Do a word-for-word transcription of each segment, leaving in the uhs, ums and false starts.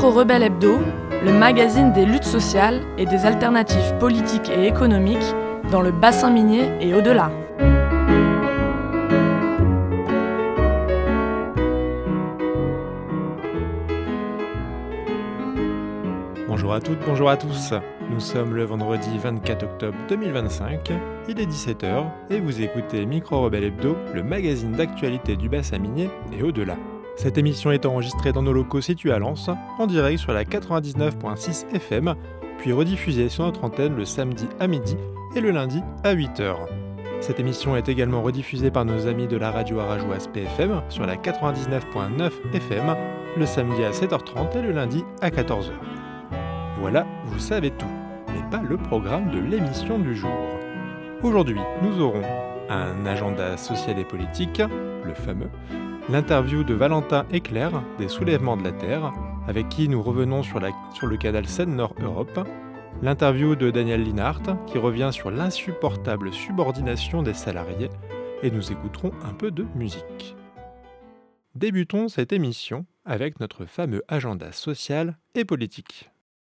Micro-Rebelle Hebdo, le magazine des luttes sociales et des alternatives politiques et économiques dans le bassin minier et au-delà. Bonjour à toutes, bonjour à tous. Nous sommes le vendredi vingt-quatre octobre deux mille vingt-cinq, il est dix-sept heures et vous écoutez Micro-Rebelle Hebdo, le magazine d'actualité du bassin minier et au-delà. Cette émission est enregistrée dans nos locaux situés à Lens, en direct sur la quatre-vingt-dix-neuf virgule six F M, puis rediffusée sur notre antenne le samedi à midi et le lundi à huit heures. Cette émission est également rediffusée par nos amis de la radio arajoise P F M sur la quatre-vingt-dix-neuf virgule neuf F M, le samedi à sept heures trente et le lundi à quatorze heures. Voilà, vous savez tout, mais pas le programme de l'émission du jour. Aujourd'hui, nous aurons un agenda social et politique, le fameux, l'interview de Valentin et Claire des Soulèvements de la Terre, avec qui nous revenons sur, la, sur le canal Seine-Nord Europe, l'interview de Daniel Linhart, qui revient sur l'insupportable subordination des salariés, et nous écouterons un peu de musique. Débutons cette émission avec notre fameux agenda social et politique.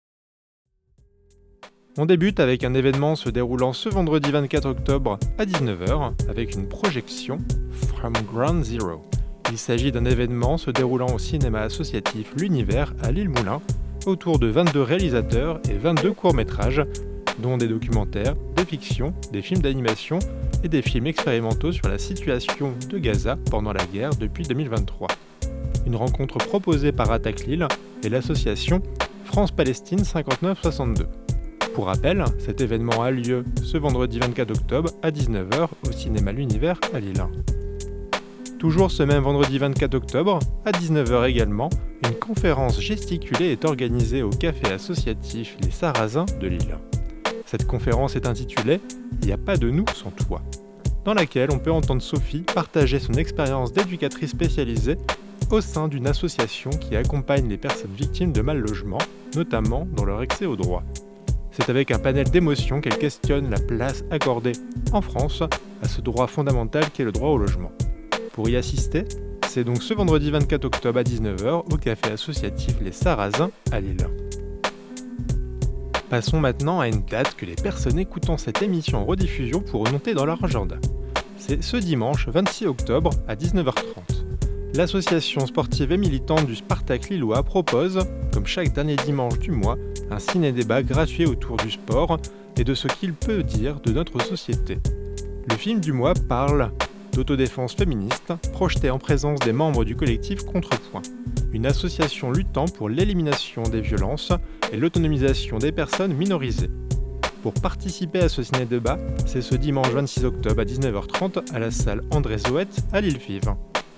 On débute avec un événement se déroulant ce vendredi vingt-quatre octobre à dix-neuf heures avec une projection From Ground Zero. Il s'agit d'un événement se déroulant au cinéma associatif L'Univers à Lille-Moulin autour de vingt-deux réalisateurs et vingt-deux courts-métrages, dont des documentaires, des fictions, des films d'animation et des films expérimentaux sur la situation de Gaza pendant la guerre depuis deux mille vingt-trois. Une rencontre proposée par Attaque Lille et l'association France-Palestine cinquante-neuf soixante-deux. Pour rappel, cet événement a lieu ce vendredi vingt-quatre octobre à dix-neuf heures au cinéma L'Univers à Lille. Toujours ce même vendredi vingt-quatre octobre, à dix-neuf heures également, une conférence gesticulée est organisée au café associatif Les Sarrasins de Lille. Cette conférence est intitulée « Il n'y a pas de nous sans toi », dans laquelle on peut entendre Sophie partager son expérience d'éducatrice spécialisée au sein d'une association qui accompagne les personnes victimes de mal-logement, notamment dans leur accès au droit. C'est avec un panel d'émotions qu'elle questionne la place accordée, en France, à ce droit fondamental qu'est le droit au logement. Pour y assister, c'est donc ce vendredi vingt-quatre octobre à dix-neuf heures au café associatif Les Sarrasins à Lille. Passons maintenant à une date que les personnes écoutant cette émission en rediffusion pourront noter dans leur agenda. C'est ce dimanche vingt-six octobre à dix-neuf heures trente. L'association sportive et militante du Spartak Lillois propose, comme chaque dernier dimanche du mois, un ciné-débat gratuit autour du sport et de ce qu'il peut dire de notre société. Le film du mois parle d'autodéfense féministe, projeté en présence des membres du collectif Contrepoint, une association luttant pour l'élimination des violences et l'autonomisation des personnes minorisées. Pour participer à ce ciné-débat, c'est ce dimanche vingt-six octobre à dix-neuf heures trente à la salle André Zoët à Lille-Vive.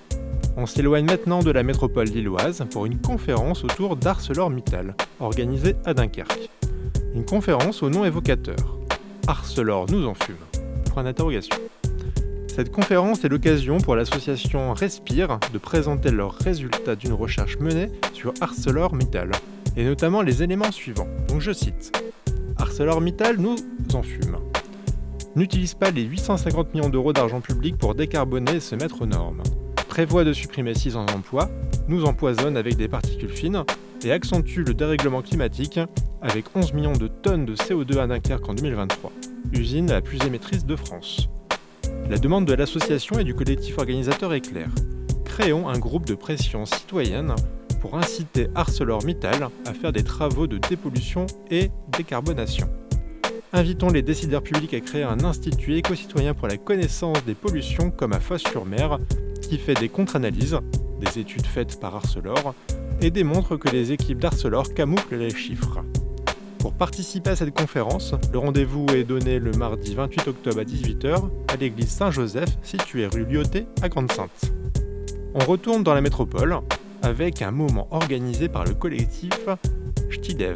On s'éloigne maintenant de la métropole lilloise pour une conférence autour d'ArcelorMittal, organisée à Dunkerque. Une conférence au nom évocateur. Arcelor nous en fume. Point d'interrogation. Cette conférence est l'occasion pour l'association Respire de présenter leurs résultats d'une recherche menée sur ArcelorMittal, et notamment les éléments suivants. Donc je cite. ArcelorMittal nous en fume. N'utilise pas les huit cent cinquante millions d'euros d'argent public pour décarboner et se mettre aux normes. Prévoit de supprimer six cents emplois, nous empoisonne avec des particules fines et accentue le dérèglement climatique avec onze millions de tonnes de C O deux à Dunkerque en deux mille vingt-trois, usine la plus émettrice de France. La demande de l'association et du collectif organisateur est claire. Créons un groupe de pression citoyenne pour inciter ArcelorMittal à faire des travaux de dépollution et décarbonation. Invitons les décideurs publics à créer un institut éco-citoyen pour la connaissance des pollutions comme à Fos-sur-Mer, qui fait des contre-analyses, des études faites par Arcelor, et démontre que les équipes d'Arcelor camouflent les chiffres. Pour participer à cette conférence, le rendez-vous est donné le mardi vingt-huit octobre à dix-huit heures à l'église Saint-Joseph, située rue Lyoté à Grande-Synthe. On retourne dans la métropole avec un moment organisé par le collectif Ch'tidev,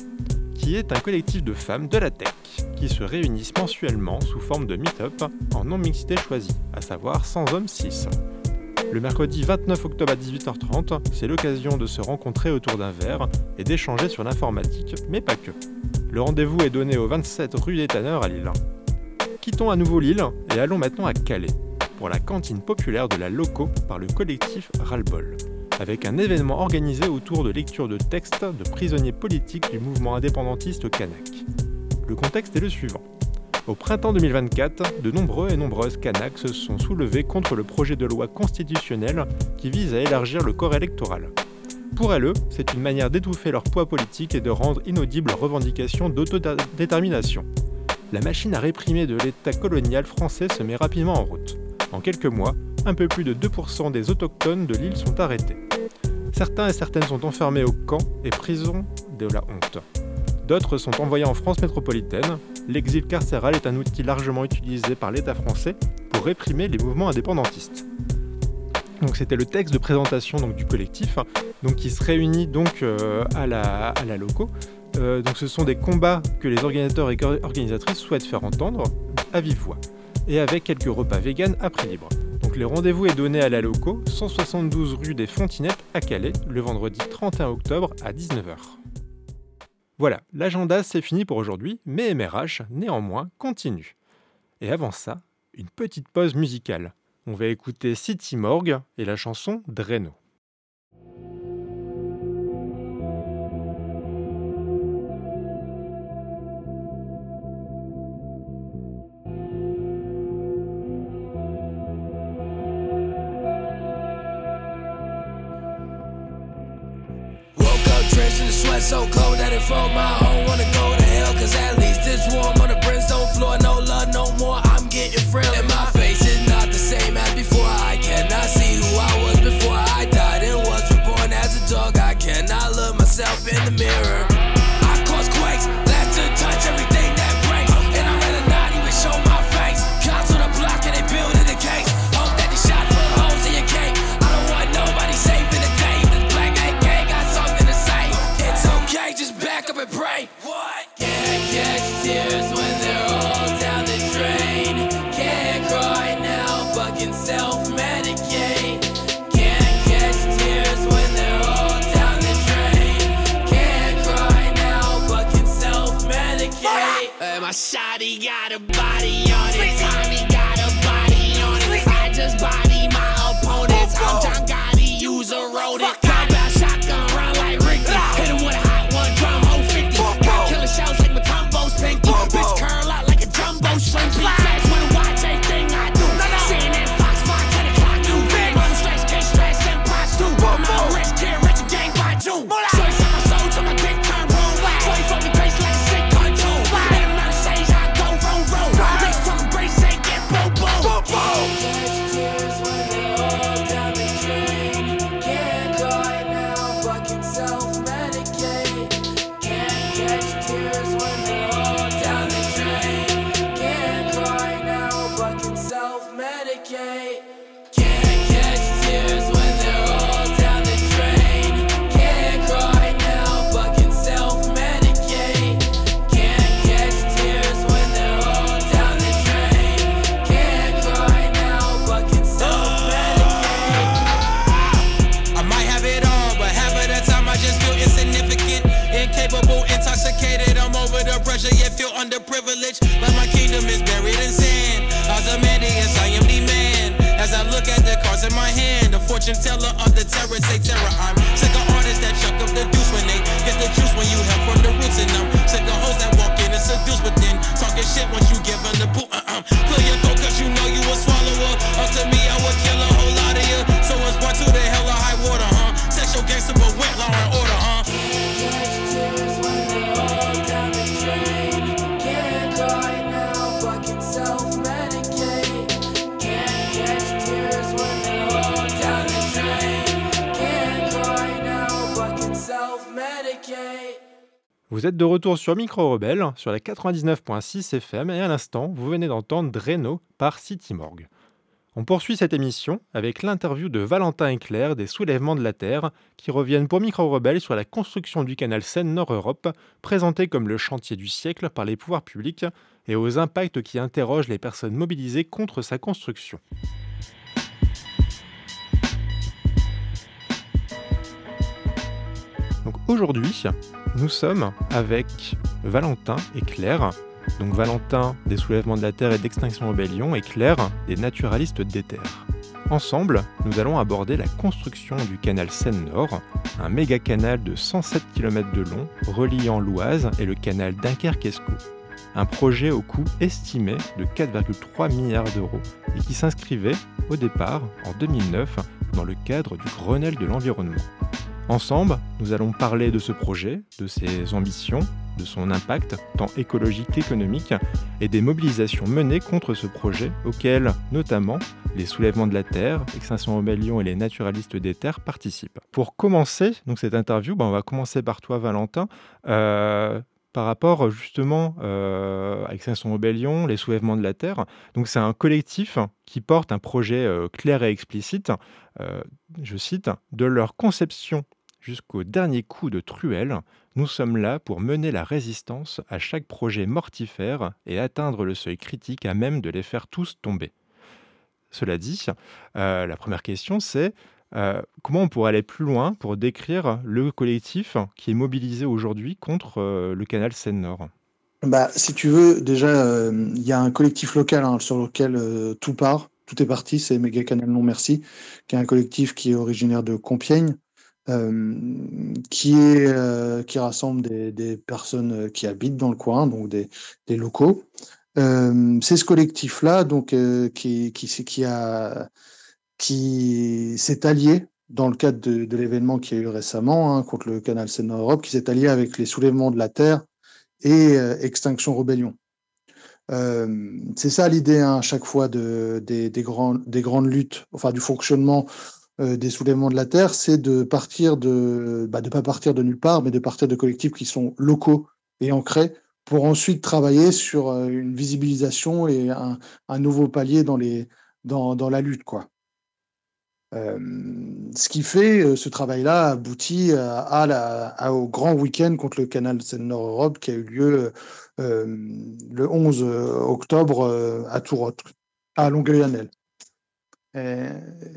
qui est un collectif de femmes de la tech qui se réunissent mensuellement sous forme de meet-up en non-mixité choisie, à savoir cent hommes cis. Le mercredi vingt-neuf octobre à dix-huit heures trente, c'est l'occasion de se rencontrer autour d'un verre et d'échanger sur l'informatique, mais pas que. Le rendez-vous est donné au vingt-sept rue des Tanneurs à Lille. Quittons à nouveau Lille et allons maintenant à Calais, pour la cantine populaire de la Loco par le collectif Ras-le-Bol. avec un événement organisé autour de lecture de textes de prisonniers politiques du mouvement indépendantiste kanak. Le contexte est le suivant. Au printemps deux mille vingt-quatre, de nombreux et nombreuses Kanaks se sont soulevés contre le projet de loi constitutionnelle qui vise à élargir le corps électoral. Pour elles, c'est une manière d'étouffer leur poids politique et de rendre inaudibles leurs revendications d'autodétermination. La machine à réprimer de l'État colonial français se met rapidement en route. En quelques mois, un peu plus de deux pour cent des autochtones de l'île sont arrêtés. Certains et certaines sont enfermés au camp et prison de la honte. D'autres sont envoyés en France métropolitaine. L'exil carcéral est un outil largement utilisé par l'État français pour réprimer les mouvements indépendantistes. Donc c'était le texte de présentation donc, du collectif, donc, qui se réunit donc, euh, à, la, à la loco. Euh, donc ce sont des combats que les organisateurs et organisatrices souhaitent faire entendre à vive voix, et avec quelques repas véganes à prix libre. Donc les rendez-vous est donné à la loco, cent soixante-douze rue des Fontinettes à Calais, le vendredi trente et un octobre à dix-neuf heures. Voilà, l'agenda c'est fini pour aujourd'hui, mais M R H, néanmoins, continue. Et avant ça, une petite pause musicale. On va écouter City Morgue et la chanson Dreno. Sweat so cold that it froze my home. Wanna go to hell, cause at least it's warm on the brimstone floor. No love, no more, I'm getting frail. And my face is not the same as before. I cannot see who I was before I died and was reborn as a dog. I cannot look myself in the mirror. I cause quakes, left to touch everything that breaks. And I'd rather not even show my face. Cops on the block and they building the case. Hope that the shots put holes in your cake. I don't want nobody safe in the day. The black A K got something to say. It's okay, just back up and pray. What? Can't catch tears when they're all down the drain. Can't cry now, but can self-medicate. Can't catch tears when they're all down the drain. Can't cry now, but can self-medicate. Hey, my shawty got a body on it. Tommy got a body on it. I just body my opponents. I'm John Gotti, use a rodent. Combat shotgun, run like Ricky. Hit him with a hot one, drum hole fifty. Got killer shells like Matumbo's pinky. Bitch curl out like a jumbo shrimp. Fast when I watch everything I do. C N N, Fox five, ten o'clock news. Run stress, K stress, and props too. I'm a rich kid, rich and gang by June. So he set my soul to my dick turn wrong. So he fuck me crazy like a sick cartoon. And I'm not a sage, I go vroom vroom. Niggas talking brace, they get boom boom. Catch tears when they're all down the drain. Can't cry now, but can self-medicate. Can't catch tears when they're all down the drain. Can't cry now, but can self-medicate. Can't catch tears when they're all down the drain. Can't cry now, but can self-medicate. Can't catch tears when they're all down the drain. Can't cry now, but can self-medicate. I might have it all, but half of the time I just feel insignificant, incapable, intoxicated. I'm over the pressure, yet feel underprivileged. Like my kingdom is buried in sand. Ozymandias, I am the man. As I look at the cards in my hand, the fortune teller of the terror say terror. I'm sick of artists that chuck up the deuce when they get the juice when you help from the roots. And I'm sick of hoes that walk in and seduce, but then talking shit once you give them the boot. Uh-uh. Clear your throat cause you know you a swallower. Up to me, I would kill a whole lot of you. So it's one to the hell of high water, huh? Sexual gangster, but went law and order, huh? Catch tears when they're all down the drain. Can't cry now, but can self-medicate. Can't catch tears when they're all down the drain. Can't cry now, but can self-medicate. Vous êtes de retour sur Micro Rebelle, sur la quatre-vingt-dix-neuf virgule six F M, et à l'instant, vous venez d'entendre Dreno par City Morgue. On poursuit cette émission avec l'interview de Valentin et Claire des Soulèvements de la Terre, qui reviennent pour Micro Rebelle sur la construction du canal Seine-Nord-Europe, présenté comme le chantier du siècle par les pouvoirs publics, et aux impacts qui interrogent les personnes mobilisées contre sa construction. Donc aujourd'hui, nous sommes avec Valentin et Claire. Donc Valentin des Soulèvements de la Terre et d'Extinction Rebellion et Claire des Naturalistes des Terres. Ensemble, nous allons aborder la construction du canal Seine-Nord, un méga canal de cent sept kilomètres de long reliant l'Oise et le canal Dunkerque-Escaut. Un projet au coût estimé de quatre virgule trois milliards d'euros et qui s'inscrivait au départ en deux mille neuf dans le cadre du Grenelle de l'environnement. Ensemble, nous allons parler de ce projet, de ses ambitions, de son impact tant écologique qu'économique et des mobilisations menées contre ce projet auxquelles, notamment, les soulèvements de la Terre, Extinction Rebellion et les naturalistes des terres participent. Pour commencer donc cette interview, ben on va commencer par toi Valentin. Euh, par rapport justement euh, à Extinction Rebellion, les soulèvements de la Terre, donc c'est un collectif qui porte un projet euh, clair et explicite, euh, je cite, de leur conception jusqu'au dernier coup de truelle, nous sommes là pour mener la résistance à chaque projet mortifère et atteindre le seuil critique à même de les faire tous tomber. Cela dit, euh, la première question c'est euh, comment on pourrait aller plus loin pour décrire le collectif qui est mobilisé aujourd'hui contre euh, le canal Seine-Nord ? Bah, si tu veux, déjà, euh, il y a un collectif local hein, sur lequel euh, tout part, tout est parti, c'est Méga Canal Non Merci, qui est un collectif qui est originaire de Compiègne, euh, qui est euh, qui rassemble des, des personnes qui habitent dans le coin, donc des, des locaux. Euh, c'est ce collectif-là, donc euh, qui qui c'est- qui a qui s'est allié dans le cadre de, de l'événement qui a eu récemment hein, contre le canal Seine-Nord-Europe, qui s'est allié avec les soulèvements de la Terre et euh, Extinction Rebellion. Euh, c'est ça l'idée hein, à chaque fois de, des, des, grands, des grandes luttes, enfin du fonctionnement euh, des soulèvements de la Terre, c'est de partir de, bah, de pas partir de nulle part, mais de partir de collectifs qui sont locaux et ancrés pour ensuite travailler sur euh, une visibilisation et un, un nouveau palier dans, les, dans, dans la lutte, quoi. Euh, ce qui fait, euh, ce travail-là aboutit à, à la, à- au grand week-end contre le canal Seine-Nord-Europe qui a eu lieu euh, le onze octobre euh, à Tourotte, à Longueuil-Annel. Et,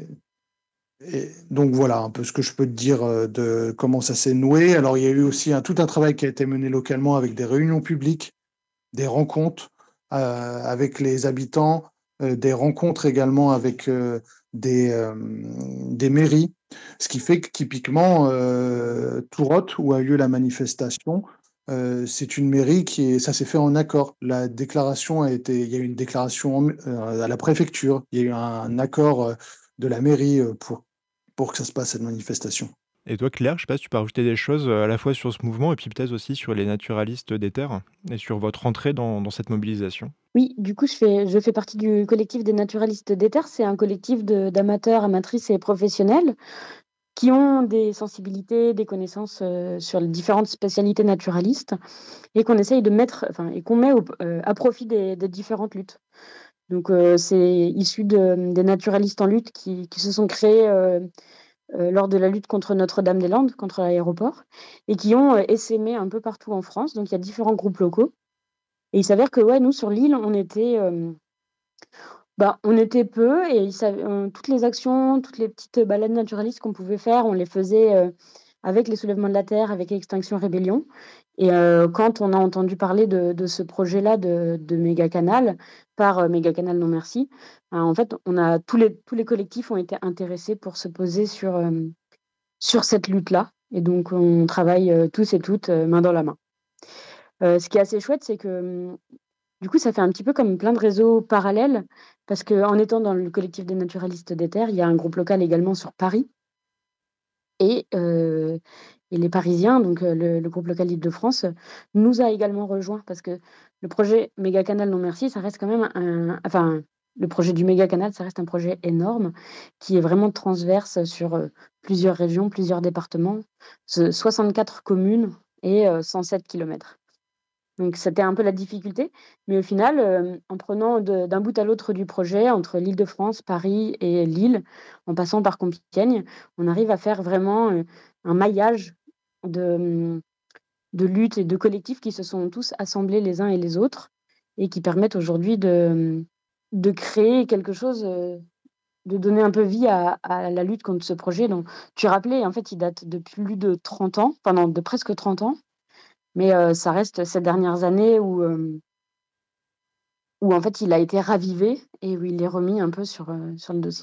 et donc voilà un peu ce que je peux te dire euh, de comment ça s'est noué. Alors il y a eu aussi un, tout un travail qui a été mené localement avec des réunions publiques, des rencontres euh, avec les habitants, euh, des rencontres également avec euh, des, euh, des mairies, ce qui fait que typiquement euh, Tourotte, où a eu lieu la manifestation, euh, c'est une mairie qui est, ça s'est fait en accord. La déclaration a été, il y a eu une déclaration en- euh, à la préfecture, il y a eu un, un accord euh, de la mairie euh, pour, pour que ça se passe cette manifestation. Et toi Claire, je sais pas si tu peux rajouter des choses euh, à la fois sur ce mouvement et puis peut-être aussi sur les naturalistes des terres et sur votre entrée dans, dans cette mobilisation. Oui, du coup, je fais, je fais partie du collectif des naturalistes des terres. C'est un collectif de- d'amateurs, amatrices et professionnels qui ont des sensibilités, des connaissances euh, sur les différentes spécialités naturalistes et qu'on essaye de mettre, enfin, et qu'on met au- euh, à profit des, des différentes luttes. Donc, euh, c'est issu de- des naturalistes en lutte qui, qui se sont créés euh, euh, lors de la lutte contre Notre-Dame-des-Landes, contre l'aéroport, et qui ont euh, essaimé un peu partout en France. Donc, il y a différents groupes locaux. Et il s'avère que, ouais, nous, sur l'île, on était, euh, bah, on était peu et ils savaient- on- toutes les actions, toutes les petites balades naturalistes qu'on pouvait faire, on les faisait euh, avec les soulèvements de la Terre, avec Extinction Rébellion. Et euh, quand on a entendu parler de, de ce projet-là de, de Méga Canal par euh, Méga Canal Non Merci, euh, en fait, on a tous les tous les collectifs ont été intéressés pour se poser sur euh, sur cette lutte-là. Et donc, on travaille euh, tous et toutes euh, main dans la main. Euh, ce qui est assez chouette, c'est que hum, du coup, ça fait un petit peu comme plein de réseaux parallèles, parce qu'en étant dans le collectif des naturalistes des terres, il y a un groupe local également sur Paris. Et, heu et les Parisiens, donc heu, le le groupe local Île-de-France, nous a également rejoints parce que le projet Méga Canal Non Merci, ça reste quand même un enfin, le projet du méga canal, ça reste un projet énorme qui est vraiment transverse sur, heu, plusieurs régions, plusieurs départements, ce soixante-quatre communes et heu, cent sept kilomètres. Donc c'était un peu la difficulté, mais au final, hem, en prenant de d'un bout à l'autre du projet, entre l'Île-de-France, Paris et Lille, en passant par Compiègne, on arrive à faire vraiment, heu, un maillage de, mmh, de luttes et de collectifs qui se sont tous assemblés les uns et les autres et qui permettent aujourd'hui de, mmh, de créer quelque chose, heu, de donner un peu vie à à la lutte contre ce projet dont tu rappelais, en fait, il date de plus de trente ans, enfin non, de presque trente ans, mais heu, ça reste ces dernières années où, hem, où en fait il a été ravivé et où il est remis un peu sur, heu, sur le dossier de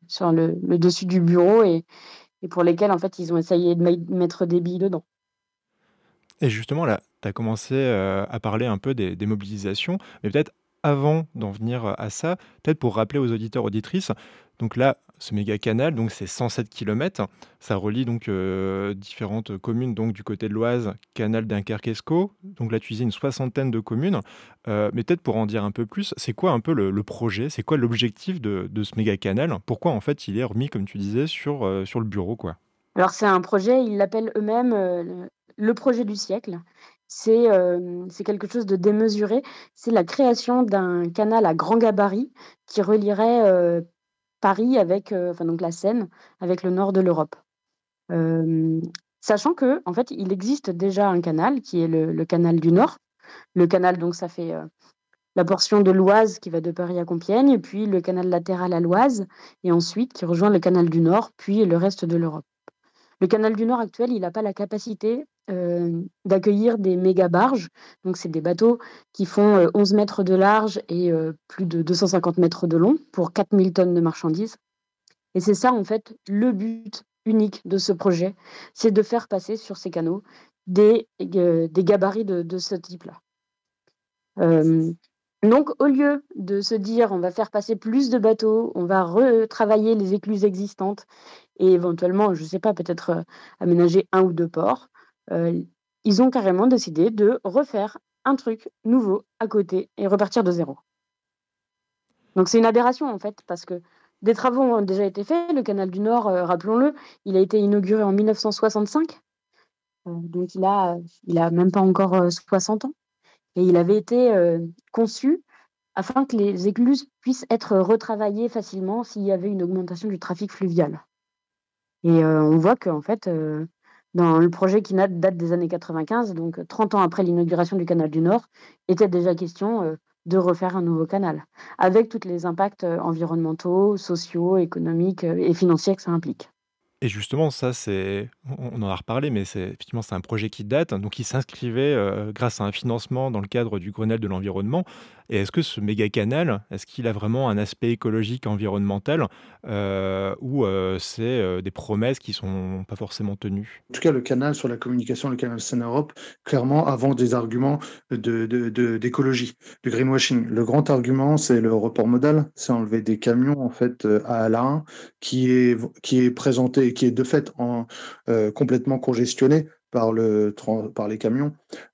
sur le le dessus du bureau et et pour lesquels, en fait, ils ont essayé de mett mettre des billes dedans. Et justement, là, tu as commencé, heu, à parler un peu des des mobilisations, mais peut-être avant d'en venir, heu, à ça, peut-être pour rappeler aux auditeurs, auditrices, donc là, ce méga canal, donc c'est cent sept kilomètres. Ça relie donc, heu, différentes communes donc du côté de l'Oise, canal Dunkerque-Escaut. Donc là, tu disais une soixantaine de communes, heu, mais peut-être pour en dire un peu plus, c'est quoi un peu le le projet? C'est quoi l'objectif de de ce méga canal? Pourquoi en fait il est remis, comme tu disais, sur, heu, sur le bureau, quoi? Alors c'est un projet, ils l'appellent eux-mêmes, heu, le le projet du siècle. C'est, hem, c'est quelque chose de démesuré. C'est la création d'un canal à grand gabarit qui relierait, heu, Paris avec, heu, enfin donc la Seine, avec le nord de l'Europe. Hem, Sachant que en fait, il existe déjà un canal qui est le le canal du Nord. Le canal donc ça fait, heu, la portion de l'Oise qui va de Paris à Compiègne, puis le canal latéral à l'Oise et ensuite qui rejoint le canal du Nord, puis le reste de l'Europe. Le canal du Nord actuel, il n'a pas la capacité, hem, d'accueillir des méga-barges. Donc c'est des bateaux qui font, heu, onze mètres de large et heu, plus de deux cent cinquante mètres de long pour quatre mille tonnes de marchandises et c'est ça, en fait, le but unique de ce projet, c'est de faire passer sur ces canaux des g des gabarits de de ce type-là. Hem, donc au lieu de se dire: «On va faire passer plus de bateaux, on va retravailler les écluses existantes», et éventuellement, je sais pas, peut-être, heu, aménager un ou deux ports. Heu, Ils ont carrément décidé de refaire un truc nouveau à côté et repartir de zéro. Donc c'est une aberration, en fait, parce que des travaux ont déjà été faits. Le canal du Nord, heu, rappelons-le, il a été inauguré en mille neuf cent soixante-cinq, heu, donc il a, heu, il a même pas encore, heu, soixante ans et il avait été, heu, conçu afin que les écluses puissent être retravaillées facilement s'il y avait une augmentation du trafic fluvial. Et heu, on voit qu'en fait, heu, dans le projet qui nate date des années quatre-vingt-quinze, donc heu, trente ans après l'inauguration du canal du Nord, était déjà question, heu, de refaire un nouveau canal, avec toutes les impacts, heu, environnementaux, sociaux, économiques, heu et financiers que ça implique. Et justement, ça, c'est on on en a reparlé, mais c'est effectivement, c'est un projet qui date, donc il s'inscrivait, heu, grâce à un financement dans le cadre du Grenelle de l'environnement. Et est-ce que ce méga canal, est-ce qu'il a vraiment un aspect écologique, environnemental, heu, ou heu, c'est, heu, des promesses qui sont pas forcément tenues? En tout cas, le canal sur la communication, le canal Seine-Europe, clairement avance des arguments de de de d'écologie, de greenwashing. Le grand argument, c'est le report modal, c'est enlever des camions, en fait, heu, à Alain, qui est qui est présenté qui est de fait en heu, complètement congestionné par le tran par les camions.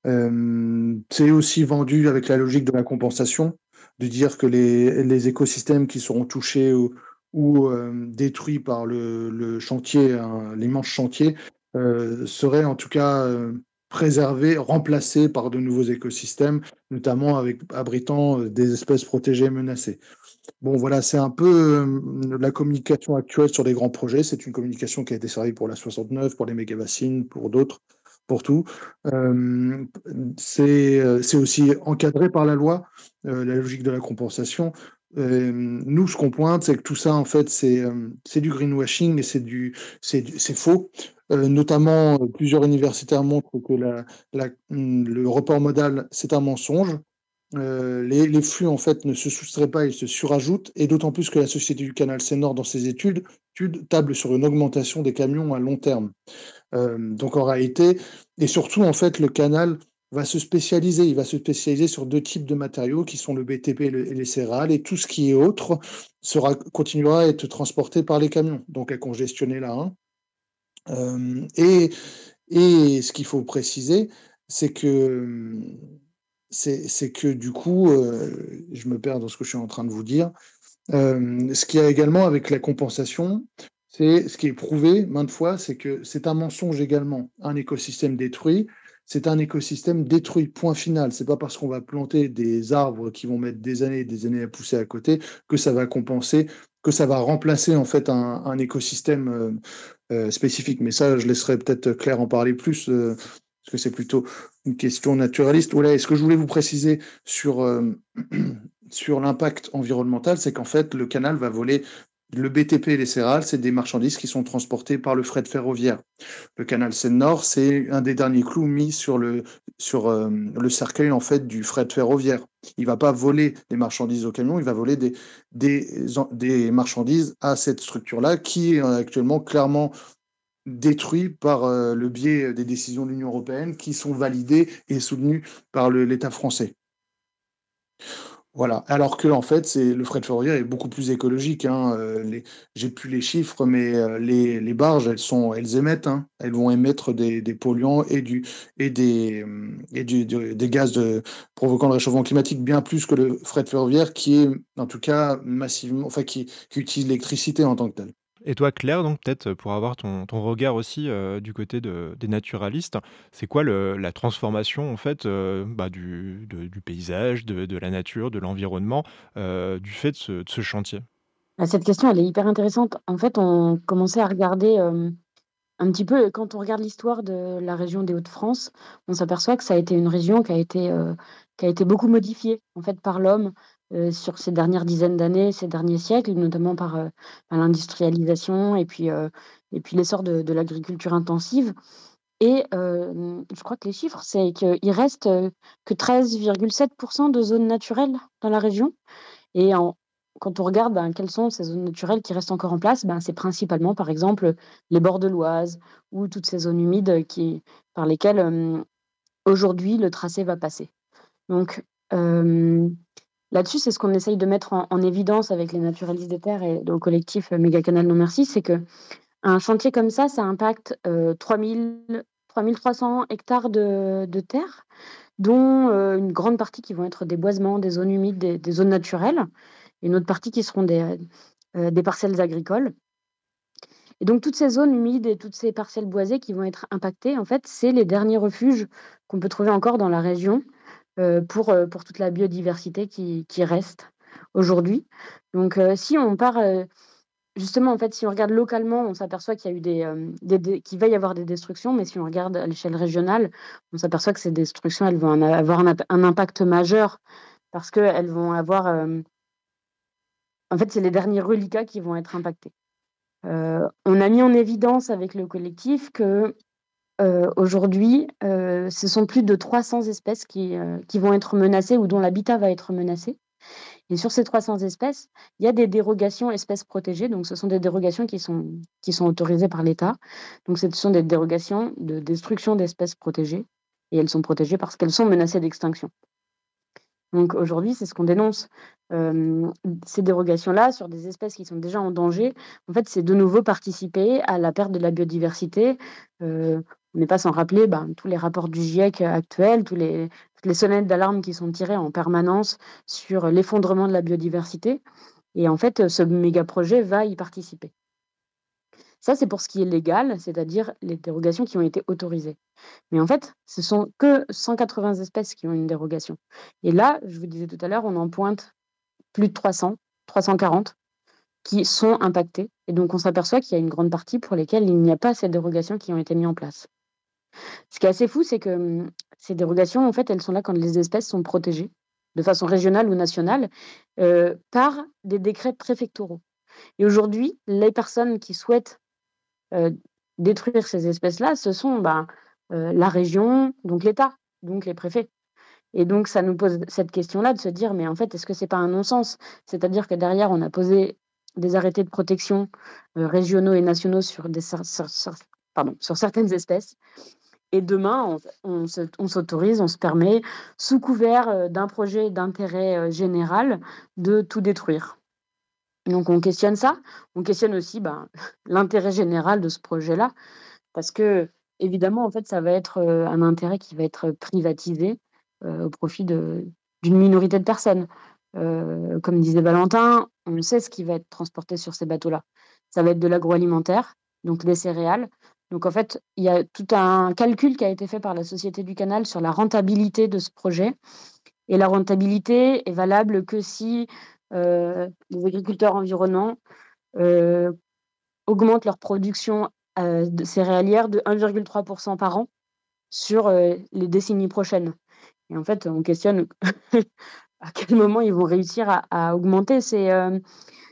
Hem, c'est aussi vendu avec la logique de la compensation, de dire que les les écosystèmes qui seront touchés ou ou hem, détruits par le le chantier, hein, l'immense chantier, heu, seraient en tout cas, heu, préservés, remplacés par de nouveaux écosystèmes, notamment avec abritant, heu, des espèces protégées et menacées. Bon voilà, c'est un peu, hem, la communication actuelle sur les grands projets. C'est une communication qui a été servie pour la soixante-neuf, pour les méga-bassines, pour d'autres, pour tout. Hem, c'est, heu, c'est aussi encadré par la loi, heu, la logique de la compensation. Hem, nous, ce qu'on pointe, c'est que tout ça, en fait, c'est, hem, c'est du greenwashing et c'est du c'est du c'est faux. Heu, notamment, heu, plusieurs universitaires montrent que la la mmh, le report modal, c'est un mensonge. Heu, les les flux, en fait, ne se soustraient pas, ils se surajoutent et d'autant plus que la Société du canal Seine-Nord, dans ses études tudes, table sur une augmentation des camions à long terme. Hem, donc en réalité et surtout, en fait, le canal va se spécialiser. Il va se spécialiser sur deux types de matériaux qui sont le B T P et le et les céréales et tout ce qui est autre sera continuera à être transporté par les camions, donc à congestionner la un. Hem et et ce qu'il faut préciser, c'est que, hem, c'est c'est que du coup, heu, je me perds dans ce que je suis en train de vous dire. Hem, ce qu'il y a également avec la compensation, c'est ce qui est prouvé maintes fois, c'est que c'est un mensonge également. Un écosystème détruit, c'est un écosystème détruit, point final. C'est pas parce qu'on va planter des arbres qui vont mettre des années et des années à pousser à côté que ça va compenser, que ça va remplacer en fait un un écosystème, heu heu, spécifique. Mais ça, je laisserai peut-être Claire en parler plus, heu, parce que c'est plutôt une question naturaliste. Voilà, et ce que je voulais vous préciser sur, hem, sur l'impact environnemental, c'est qu'en fait, le canal va voler Le B T P et les céréales, c'est des marchandises qui sont transportées par le fret ferroviaire. Le canal Seine-Nord, c'est un des derniers clous mis sur le, sur, euh, le cercueil en fait du fret ferroviaire. Il va pas voler des marchandises au camion, il va voler des, des, en- des marchandises à cette structure-là qui est euh, actuellement clairement détruite par euh, le biais des décisions de l'Union européenne qui sont validées et soutenues par le- l'État français. Voilà, alors que en fait, c'est le fret ferroviaire est beaucoup plus écologique, hein, heu, les j'ai plus les chiffres, mais heu, les les barges, elles sont elles émettent, hein. Elles vont émettre des des polluants et du et des, mmh et du de des gaz de provoquant le réchauffement climatique bien plus que le fret ferroviaire qui est, en tout cas, massivement enfin qui qui utilise l'électricité en tant que tel. Et toi, Claire, donc peut-être pour avoir ton ton regard aussi, heu, du côté de des naturalistes, c'est quoi le la transformation en fait, heu, bah, du de du paysage, de de la nature, de l'environnement, heu, du fait de ce de ce chantier? Bah, cette question, elle est hyper intéressante. En fait, on commençait à regarder, hem, un petit peu quand on regarde l'histoire de la région des Hauts-de-France, on s'aperçoit que ça a été une région qui a été, heu, qui a été beaucoup modifiée, en fait, par l'homme, heu, sur ces dernières dizaines d'années, ces derniers siècles, notamment par, heu, par l'industrialisation et puis, heu et puis l'essor de de l'agriculture intensive et hem, je crois que les chiffres, c'est qu'il reste, heu, que treize virgule sept de zones naturelles dans la région et en quand on regarde, ben, quelles sont ces zones naturelles qui restent encore en place, ben, c'est principalement, par exemple, les bords de l'Oise ou toutes ces zones humides qui par lesquelles, hem, aujourd'hui, le tracé va passer. Donc, hem, là-dessus, c'est ce qu'on essaye de mettre en en évidence avec les naturalistes des terres et le collectif, heu, Méga Canal Non Merci, c'est qu'un chantier comme ça, ça impacte, heu, trois mille trois mille trois cents hectares de de terre, dont, heu, une grande partie qui vont être des boisements, des zones humides, des des zones naturelles. Une autre partie qui seront des, heu des parcelles agricoles et donc toutes ces zones humides et toutes ces parcelles boisées qui vont être impactées, en fait, c'est les derniers refuges qu'on peut trouver encore dans la région, heu, pour, heu, pour toute la biodiversité qui qui reste aujourd'hui. Donc heu, si on part, heu, justement, en fait, si on regarde localement, on s'aperçoit qu'il y a eu des, hem, des des qu'il va y avoir des destructions, mais si on regarde à l'échelle régionale, on s'aperçoit que ces destructions, elles vont en avoir un imp un impact majeur parce qu'elles vont avoir, hem en fait, c'est les derniers reliquats qui vont être impactés. Heu, on a mis en évidence avec le collectif que, heu, aujourd'hui, heu, ce sont plus de trois cents espèces qui, heu, qui vont être menacées ou dont l'habitat va être menacé et sur ces trois cents espèces, il y a des dérogations espèces protégées, donc ce sont des dérogations qui sont qui sont autorisées par l'État. Donc ce sont des dérogations de destruction d'espèces protégées et elles sont protégées parce qu'elles sont menacées d'extinction. Donc aujourd'hui, c'est ce qu'on dénonce. Hem, ces dérogations-là sur des espèces qui sont déjà en danger, en fait, c'est de nouveau participer à la perte de la biodiversité. Heu, on n'est pas sans rappeler, ben, tous les rapports du GIEC actuels, tous les toutes les sonnettes d'alarme qui sont tirées en permanence sur l'effondrement de la biodiversité et en fait, ce méga projet va y participer. Ça, c'est pour ce qui est légal, c'est-à-dire les dérogations qui ont été autorisées. Mais en fait, ce sont que cent quatre-vingts espèces qui ont une dérogation. Et là, je vous disais tout à l'heure, on en pointe plus de trois cents, trois cent quarante qui sont impactées. Et donc, on s'aperçoit qu'il y a une grande partie pour lesquelles il n'y a pas ces dérogations qui ont été mises en place. Ce qui est assez fou, c'est que hum, ces dérogations, en fait, elles sont là quand les espèces sont protégées, de façon régionale ou nationale, euh, par des décrets préfectoraux. Et aujourd'hui, les personnes qui souhaitent euh, détruire ces espèces-là, ce sont ben, euh, la région, donc l'État, donc les préfets. Et donc, ça nous pose cette question-là de se dire, mais en fait, est-ce que c'est pas un non-sens? C'est-à-dire que derrière, on a posé des arrêtés de protection euh, régionaux et nationaux sur, des, cer- cer- cer- pardon, sur certaines espèces. Et demain, on, on se- on s'autorise, on se permet, sous couvert euh, d'un projet d'intérêt euh, général, de tout détruire. Donc, on questionne ça. On questionne aussi ben, l'intérêt général de ce projet-là. Parce que évidemment, en fait, ça va être, heu, un intérêt qui va être privatisé, heu, au profit de d'une minorité de personnes. Heu, comme disait Valentin, on sait ce qui va être transporté sur ces bateaux-là. Ça va être de l'agroalimentaire, donc des céréales. Donc en fait, il y a tout un calcul qui a été fait par la Société du Canal sur la rentabilité de ce projet et la rentabilité est valable que si, heu, les agriculteurs environnants, heu augmentent leur production, heu, de céréalière de un virgule trois par an sur, heu, les décennies prochaines et en fait, on questionne à quel moment ils vont réussir à à augmenter ces, hem,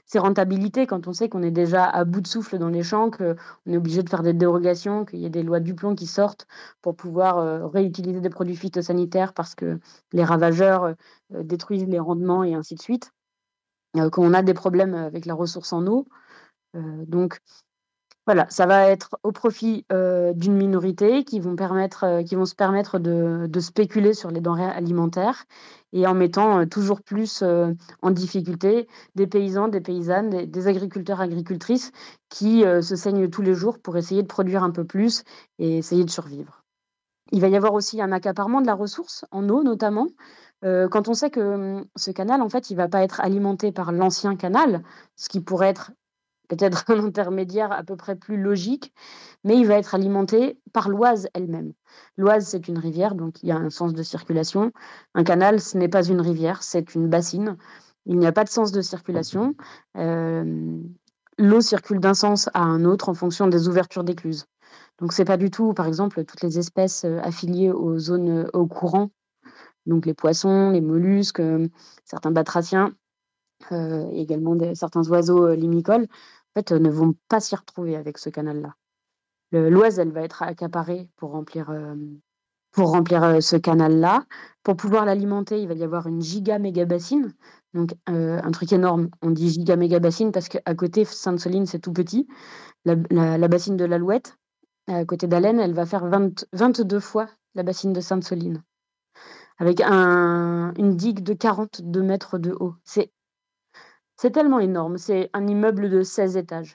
ses rentabilités quand on sait qu'on est déjà à bout de souffle dans les champs, qu'on est obligé de faire des dérogations, qu'il y a des lois du plomb qui sortent pour pouvoir euh, réutiliser des produits phytosanitaires parce que les ravageurs euh, euh, détruisent les rendements et ainsi de suite. Euh, qu'on a des problèmes avec la ressource en eau. Euh, donc voilà, ça va être au profit euh, d'une minorité qui vont, permettre, euh, qui vont se permettre de, de spéculer sur les denrées alimentaires et en mettant euh, toujours plus euh, en difficulté des paysans, des paysannes, des, des agriculteurs, agricultrices qui euh, se saignent tous les jours pour essayer de produire un peu plus et essayer de survivre. Il va y avoir aussi un accaparement de la ressource, en eau notamment. Heu, quand on sait que, mmh, ce canal, en fait, il va pas être alimenté par l'ancien canal, ce qui pourrait être peut-être un intermédiaire à peu près plus logique, mais il va être alimenté par l'Oise elle-même. L'Oise, c'est une rivière, donc il y a un sens de circulation. Un canal, ce n'est pas une rivière, c'est une bassine. Il n'y a pas de sens de circulation. Hem, L'eau circule d'un sens à un autre en fonction des ouvertures d'écluses. Donc c'est pas du tout, par exemple, toutes les espèces, heu, affiliées aux zones, heu, aux courants, donc les poissons, les mollusques, hem, certains batraciens, heu, également des certains oiseaux, heu, limicoles, en fait, heu, ne vont pas s'y retrouver avec ce canal-là. Le L'Oise, elle va être accaparée pour remplir, hem, pour remplir, heu, ce canal-là. Pour pouvoir l'alimenter, il va y avoir une giga méga bassine, donc heu, un truc énorme. On dit giga méga bassine parce qu'à côté, Sainte-Soline, c'est tout petit. La la la bassine de l'Alouette, à côté d'Allen, elle va faire vingt vingt-deux fois la bassine de Sainte-Soline, avec un une digue de quarante-deux mètres de haut. C'est c'est tellement énorme, c'est un immeuble de seize étages.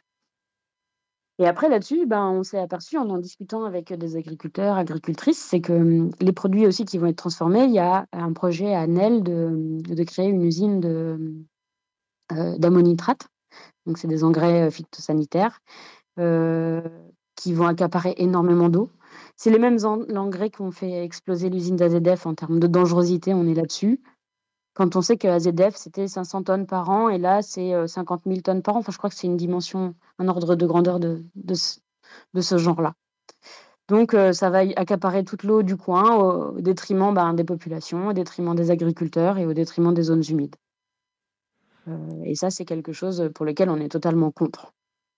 Et après là-dessus, ben, on s'est aperçu en en discutant avec des agriculteurs, agricultrices, c'est que, mmh, les produits aussi qui vont être transformés, il y a un projet à Nesle de, mmh, de créer une usine de, mmh, d'ammonitrate, donc c'est des engrais, heu, phytosanitaires. heu, qui vont accaparer énormément d'eau. C'est les mêmes en engrais qui ont fait exploser l'usine d'A Z F en termes de dangerosité, on est là-dessus. Quand on sait qu'A Z F, c'était cinq cents tonnes par an et là, c'est, heu, cinquante mille tonnes par an. Enfin, je crois que c'est une dimension, un ordre de grandeur de de ce de ce genre-là. Donc heu, ça va y accaparer toute l'eau du coin au au détriment, ben, des populations, au détriment des agriculteurs et au détriment des zones humides. Heu et ça, c'est quelque chose, pour lequel on est totalement contre.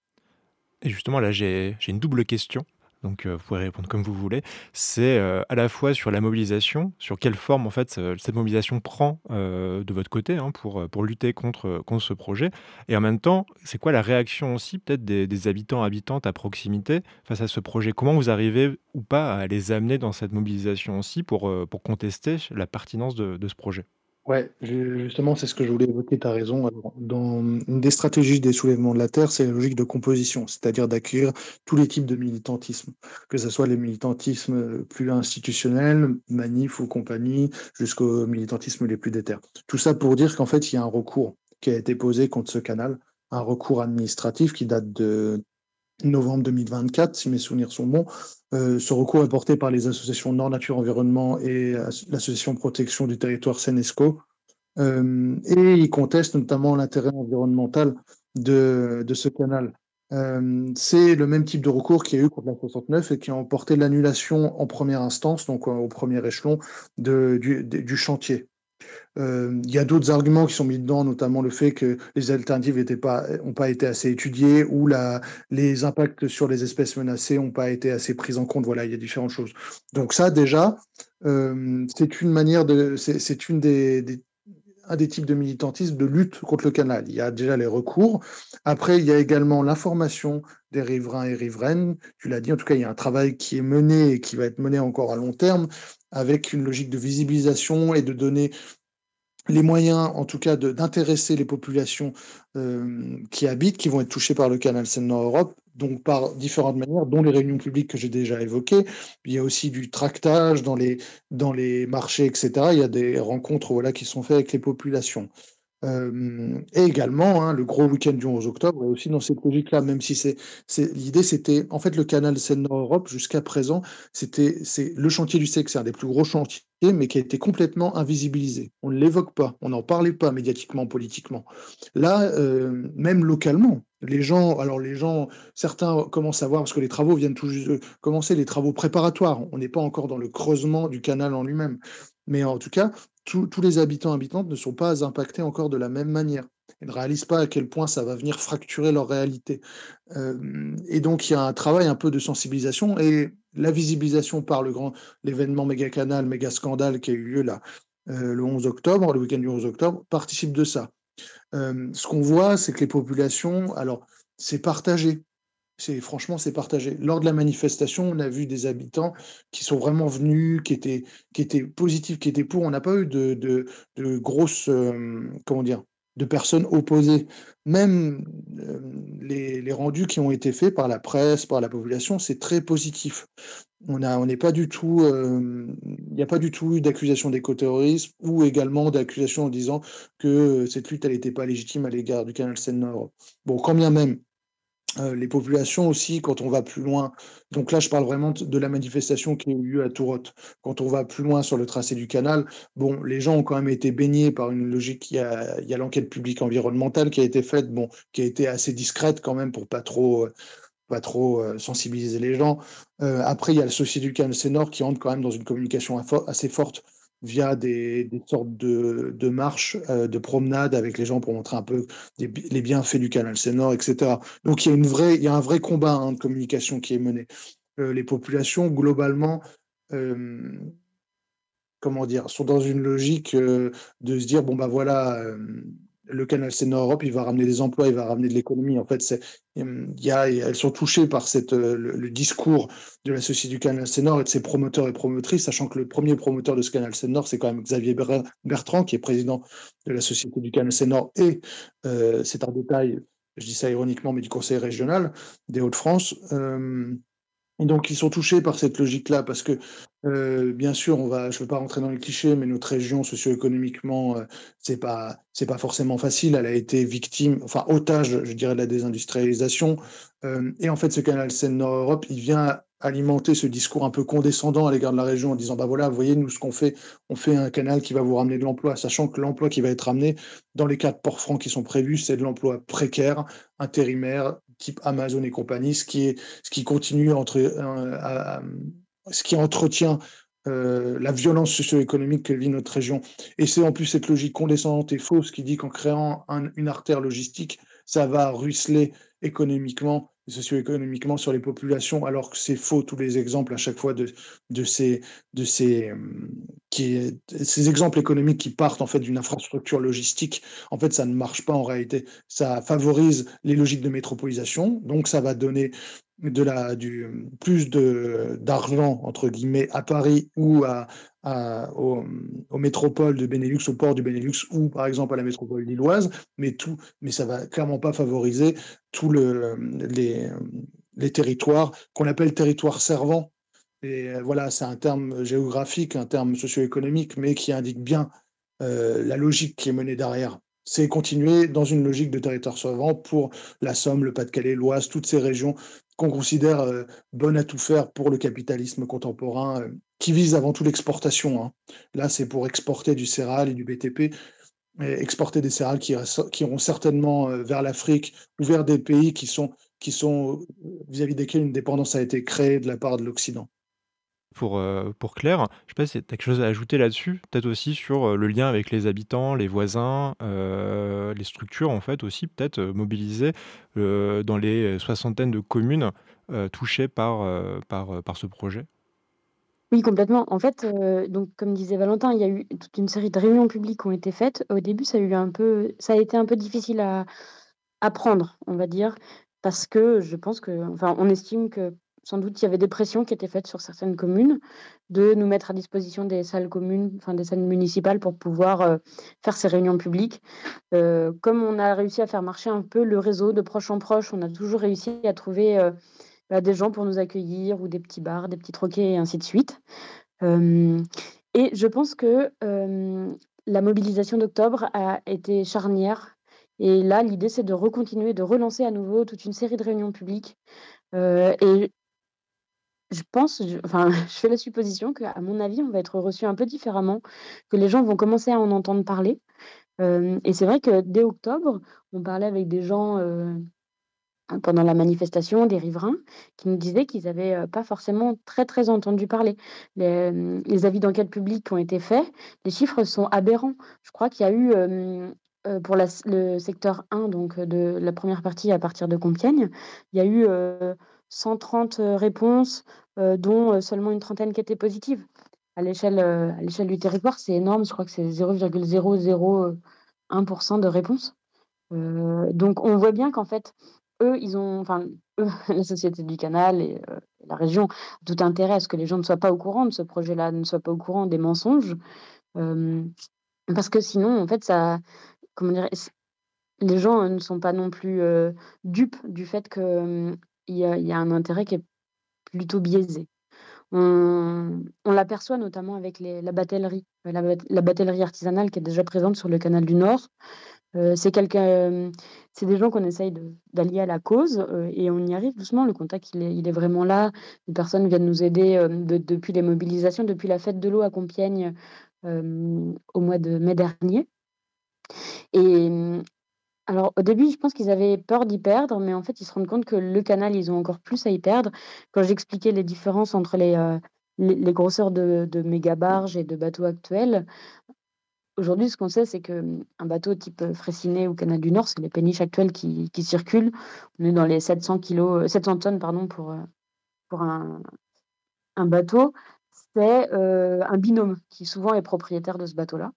Et justement, là, j'ai j'ai une double question, donc heu, vous pouvez répondre comme vous voulez. C'est, heu, à la fois sur la mobilisation, sur quelle forme, en fait, heu, cette mobilisation prend, heu, de votre côté, hein, pour, heu, pour lutter contre, heu, contre ce projet et en même temps, c'est quoi la réaction aussi peut-être des des habitants, habitantes à proximité face à ce projet? Comment vous arrivez ou pas à les amener dans cette mobilisation aussi pour, heu, pour contester la pertinence de de ce projet? Ouais, ju justement, c'est ce que je voulais évoquer, tu as raison. Alors, dans une des stratégies des soulèvements de la terre, c'est la logique de composition, c'est-à-dire d'accueillir tous les types de militantisme, que ce soit les militantismes, heu, plus institutionnels, manifs ou compagnie, jusqu'aux militantismes les plus déter. Tout ça pour dire qu'en fait, il y a un recours qui a été posé contre ce canal, un recours administratif qui date de novembre deux mille vingt-quatre, si mes souvenirs sont bons. Heu, ce recours est porté par les associations Nord Nature Environnement et as l'association Protection du Territoire Senesco. Hem et ils contestent notamment l'intérêt environnemental de de ce canal. Hem, c'est le même type de recours qu'il y a eu contre la soixante-neuf et qui a emporté l'annulation en première instance, donc, heu, au premier échelon de du des du chantier. Heu, il y a d'autres arguments qui sont mis dedans, notamment le fait que les alternatives étaient pas ont pas été assez étudiées ou la les impacts sur les espèces menacées ont pas été assez pris en compte. Voilà, il y a différentes choses. Donc ça déjà, hem, c'est une manière de c'est c'est une des des un des types de militantisme de lutte contre le canal. Il y a déjà les recours. Après, il y a également l'information des riverains et riveraines. Tu l'as dit, en tout cas, il y a un travail qui est mené et qui va être mené encore à long terme avec une logique de visibilisation et de donner les moyens, en tout cas, de d'intéresser les populations, hem, qui habitent, qui vont être touchées par le canal Seine-Nord Europe, donc par différentes manières, dont les réunions publiques que j'ai déjà évoquées. Il y a aussi du tractage dans les dans les marchés et cetera. Il y a des rencontres, voilà, qui sont faites avec les populations. Hem et également, hein, le gros week-end du onze octobre est aussi dans cette logique-là, même si c'est c'est l'idée c'était en fait, le canal Seine-Nord Europe, jusqu'à présent, c'était c'est le chantier du siècle, c'est un des plus gros chantiers, mais qui a été complètement invisibilisé. On ne l'évoque pas, on n'en parlait pas médiatiquement, politiquement. Là, heu, même localement, les gens alors les gens certains commencent à voir parce que les travaux viennent tout juste de commencer, les travaux préparatoires. On n'est pas encore dans le creusement du canal en lui-même. Mais en tout cas, tous tous les habitants, habitantes ne sont pas impactés encore de la même manière. Ils ne réalisent pas à quel point ça va venir fracturer leur réalité. Hem et donc il y a un travail un peu de sensibilisation et la visibilisation par le grand l'événement méga canal, méga scandale qui a eu lieu là, heu, le onze octobre, le week-end du onze octobre, participe de ça. Hem, ce qu'on voit, c'est que les populations alors c'est partagé, c'est franchement, c'est partagé. Lors de la manifestation, on a vu des habitants qui sont vraiment venus, qui étaient qui étaient positifs, qui étaient pour. On n'a pas eu de de de grosses, hem, comment dire? De personnes opposées. Même, hem, les les rendus qui ont été faits par la presse, par la population, c'est très positif. On a on n'est pas du tout, hem, il n'y a pas du tout eu d'accusation d'écoterrorisme ou également d'accusation en disant que, heu, cette lutte, elle était pas légitime à l'égard du canal Seine-Nord. Bon, quand bien même, Heu, les populations aussi, quand on va plus loin, donc là, je parle vraiment de de la manifestation qui a eu lieu à Tourotte. Quand on va plus loin sur le tracé du canal, bon, les gens ont quand même été baignés par une logique. Il y a il y a l'enquête publique environnementale qui a été faite, bon, qui a été assez discrète quand même pour pas trop, heu, pas trop, heu, sensibiliser les gens. Heu, après, il y a la Société du canal Seine-Nord qui entre quand même dans une communication info assez forte via des des sortes de de marches, heu, de promenades avec les gens pour montrer un peu des b les bienfaits du canal Seine-Nord et cetera. Donc il y a une vraie il y a un vrai combat, hein, de communication qui est mené. Heu, les populations globalement, hem, comment dire? Sont dans une logique, heu, de se dire: «Bon, bah, voilà, hem, le canal Seine-Nord-Europe, il va ramener des emplois, il va ramener de l'économie». En fait, c'est, hem, il y a elles sont touchées par cette, heu, le le discours de la Société du canal Seine-Nord et de ses promoteurs et promotrices, sachant que le premier promoteur de ce canal Seine-Nord, c'est quand même Xavier Ber Bertrand, qui est président de la Société du canal Seine-Nord et heu, c'est un détail, je dis ça ironiquement, mais du conseil régional des Hauts-de-France. Hem et donc ils sont touchés par cette logique-là parce que, heu, bien sûr, on va je ne veux pas rentrer dans les clichés, mais notre région socio-économiquement, heu, c'est pas c'est pas forcément facile. Elle a été victime, enfin otage, je dirais, de la désindustrialisation, hem et en fait, ce canal Seine-Nord-Europe, il vient alimenter ce discours un peu condescendant à l'égard de la région en disant: «Bah, voilà, vous voyez, nous, ce qu'on fait, on fait un canal qui va vous ramener de l'emploi», sachant que l'emploi qui va être ramené dans les quatre ports francs qui sont prévus, c'est de l'emploi précaire, intérimaire, type Amazon et compagnie, ce qui est ce qui continue entre, heu, à à mmh, ce qui entretient, heu, la violence socio-économique que vit notre région et c'est en plus cette logique condescendante et fausse qui dit qu'en créant un une artère logistique, ça va ruisseler économiquement et socio-économiquement sur les populations, alors que c'est faux. Tous les exemples à chaque fois de de ces de ces, hem, qui ces exemples économiques qui partent en fait d'une infrastructure logistique, en fait, ça ne marche pas en réalité. Ça favorise les logiques de métropolisation, donc ça va donner de la du plus de «d'argent» entre guillemets à Paris ou à à aux, mmh, aux métropoles de Benelux, aux ports du Benelux ou par exemple à la métropole lilloise, mais tout mais ça va clairement pas favoriser tout le, les, hem, les territoires qu'on appelle territoires servants et heu, voilà, c'est un terme géographique, un terme socio-économique, mais qui indique bien, heu, la logique qui est menée derrière. C'est continuer dans une logique de territoire servant pour la Somme, le Pas-de-Calais, l'Oise, toutes ces régions qu'on considère, heu, bonnes à tout faire pour le capitalisme contemporain, heu, qui vise avant tout l'exportation, hein. Là, c'est pour exporter du céral et du B T P et exporter des céréales qui res qui iront certainement, heu, vers l'Afrique ou vers des pays qui sont qui sont, heu, vis-à-vis desquels une dépendance a été créée de la part de l'Occident. Pour, heu, pour Claire, je sais pas si tu as quelque chose à ajouter là-dessus? Peut-être aussi sur, heu, le lien avec les habitants, les voisins, heu, les structures en fait aussi peut-être, heu, mobilisées, heu, dans les soixantaines de communes, heu, touchées par, heu, par, heu, par ce projet? Oui, complètement. En fait, heu, donc comme disait Valentin, il y a eu toute une série de réunions publiques qui ont été faites. Au début, ça a eu un peu ça a été un peu difficile à à prendre, on va dire, parce que je pense que enfin, on estime que sans doute il y avait des pressions qui étaient faites sur certaines communes de nous mettre à disposition des salles communes, enfin des salles municipales pour pouvoir, heu, faire ces réunions publiques. Heu, comme on a réussi à faire marcher un peu le réseau de proche en proche, on a toujours réussi à trouver, heu, bah, des gens pour nous accueillir ou des petits bars, des petits troquets et ainsi de suite. Hem et je pense que, hem, la mobilisation d'octobre a été charnière et là, l'idée, c'est de recontinuer, de relancer à nouveau toute une série de réunions publiques, heu et je pense, je enfin, je fais la supposition qu'à mon avis, on va être reçus un peu différemment, que les gens vont commencer à en entendre parler. Hem et c'est vrai que dès octobre, on parlait avec des gens, heu Hein, pendant la manifestation, des riverains qui nous disaient qu'ils avaient, heu, pas forcément très, très entendu parler. Les, hem, les avis d'enquête publique qui ont été faits, les chiffres sont aberrants. Je crois qu'il y a eu, hem, heu, pour la s le secteur un, donc heu, de la première partie à partir de Compiègne, il y a eu, heu, cent trente, heu, réponses, heu, dont, heu, seulement une trentaine qui étaient positives. À l'échelle, heu, à l'échelle du territoire, c'est énorme, je crois que c'est zéro virgule zéro zéro un de réponses. Heu, donc on voit bien qu'en fait, eux, ils ont enfin, eux, la Société du Canal et heu, la région, ont tout intérêt à ce que les gens ne soient pas au courant de ce projet-là, ne soient pas au courant des mensonges, hem, parce que sinon, en fait, ça comment dire? S Les gens, heu, ne sont pas non plus, heu, dupes du fait que, hem, il y a il y a un intérêt qui est plutôt biaisé. On on l'aperçoit notamment avec les la batellerie, heu, la bat la batellerie artisanale qui est déjà présente sur le canal du Nord. Heu, c'est quelque hem, c'est des gens qu'on essaye de d'allier à la cause, heu et on y arrive doucement. Le contact, il est il est vraiment là. Les personnes viennent nous aider, hem, de depuis les mobilisations, depuis la fête de l'eau à Compiègne, hem, au mois de mai dernier et mmh, alors au début, je pense qu'ils avaient peur d'y perdre, mais en fait, ils se rendent compte que le canal, ils ont encore plus à y perdre. Quand j'expliquais les différences entre les, heu, les les grosseurs de de méga-barges et de bateaux actuels, aujourd'hui, ce qu'on sait, c'est que, mmh, un bateau type, heu, Freycinet ou Canal du Nord, c'est les péniches actuelles qui qui circulent. On est dans les sept cents kilogrammes, heu, sept cents tonnes pardon pour, heu, pour un un bateau. C'est, heu, un binôme qui souvent est propriétaire de ce bateau-là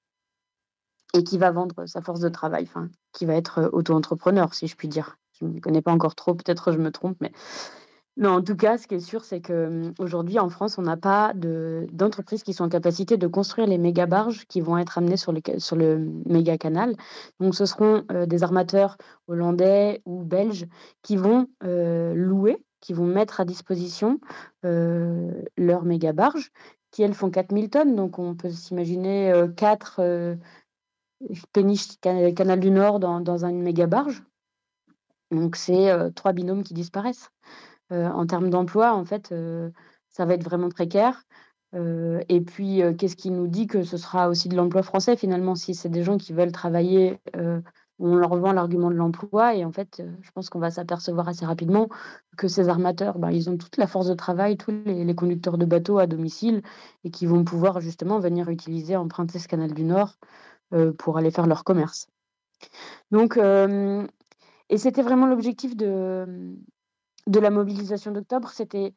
et qui va vendre sa force de travail, enfin, qui va être, heu, auto-entrepreneur, si je puis dire. Je ne m'y connais pas encore trop, peut-être je me trompe, mais mais en tout cas, ce qui est sûr, c'est que, mmh, aujourd'hui en France, on n'a pas de d'entreprises qui sont en capacité de construire les méga barges qui vont être amenées sur le ca sur le méga canal. Donc ce seront, heu, des armateurs hollandais ou belges qui vont, heu, louer, qui vont mettre à disposition, heu, leurs méga barges qui, elles, font quatre mille tonnes. Donc on peut s'imaginer, heu, quatre, heu, péniches ca canal du Nord dans dans une méga barge. Donc c'est, heu, trois binômes qui disparaissent. Heu, en termes d'emploi, en fait, heu, ça va être vraiment précaire. Heu et puis, heu, qu'est-ce qui nous dit que ce sera aussi de l'emploi français finalement? Si c'est des gens qui veulent travailler, heu, on leur vend l'argument de l'emploi et en fait, heu, je pense qu'on va s'apercevoir assez rapidement que ces armateurs, ben, ils ont toute la force de travail, tous les les conducteurs de bateaux à domicile et qui vont pouvoir justement venir utiliser, emprunter ce canal du Nord, heu, pour aller faire leur commerce. Donc hem et c'était vraiment l'objectif de, mmh, de la mobilisation d'octobre, c'était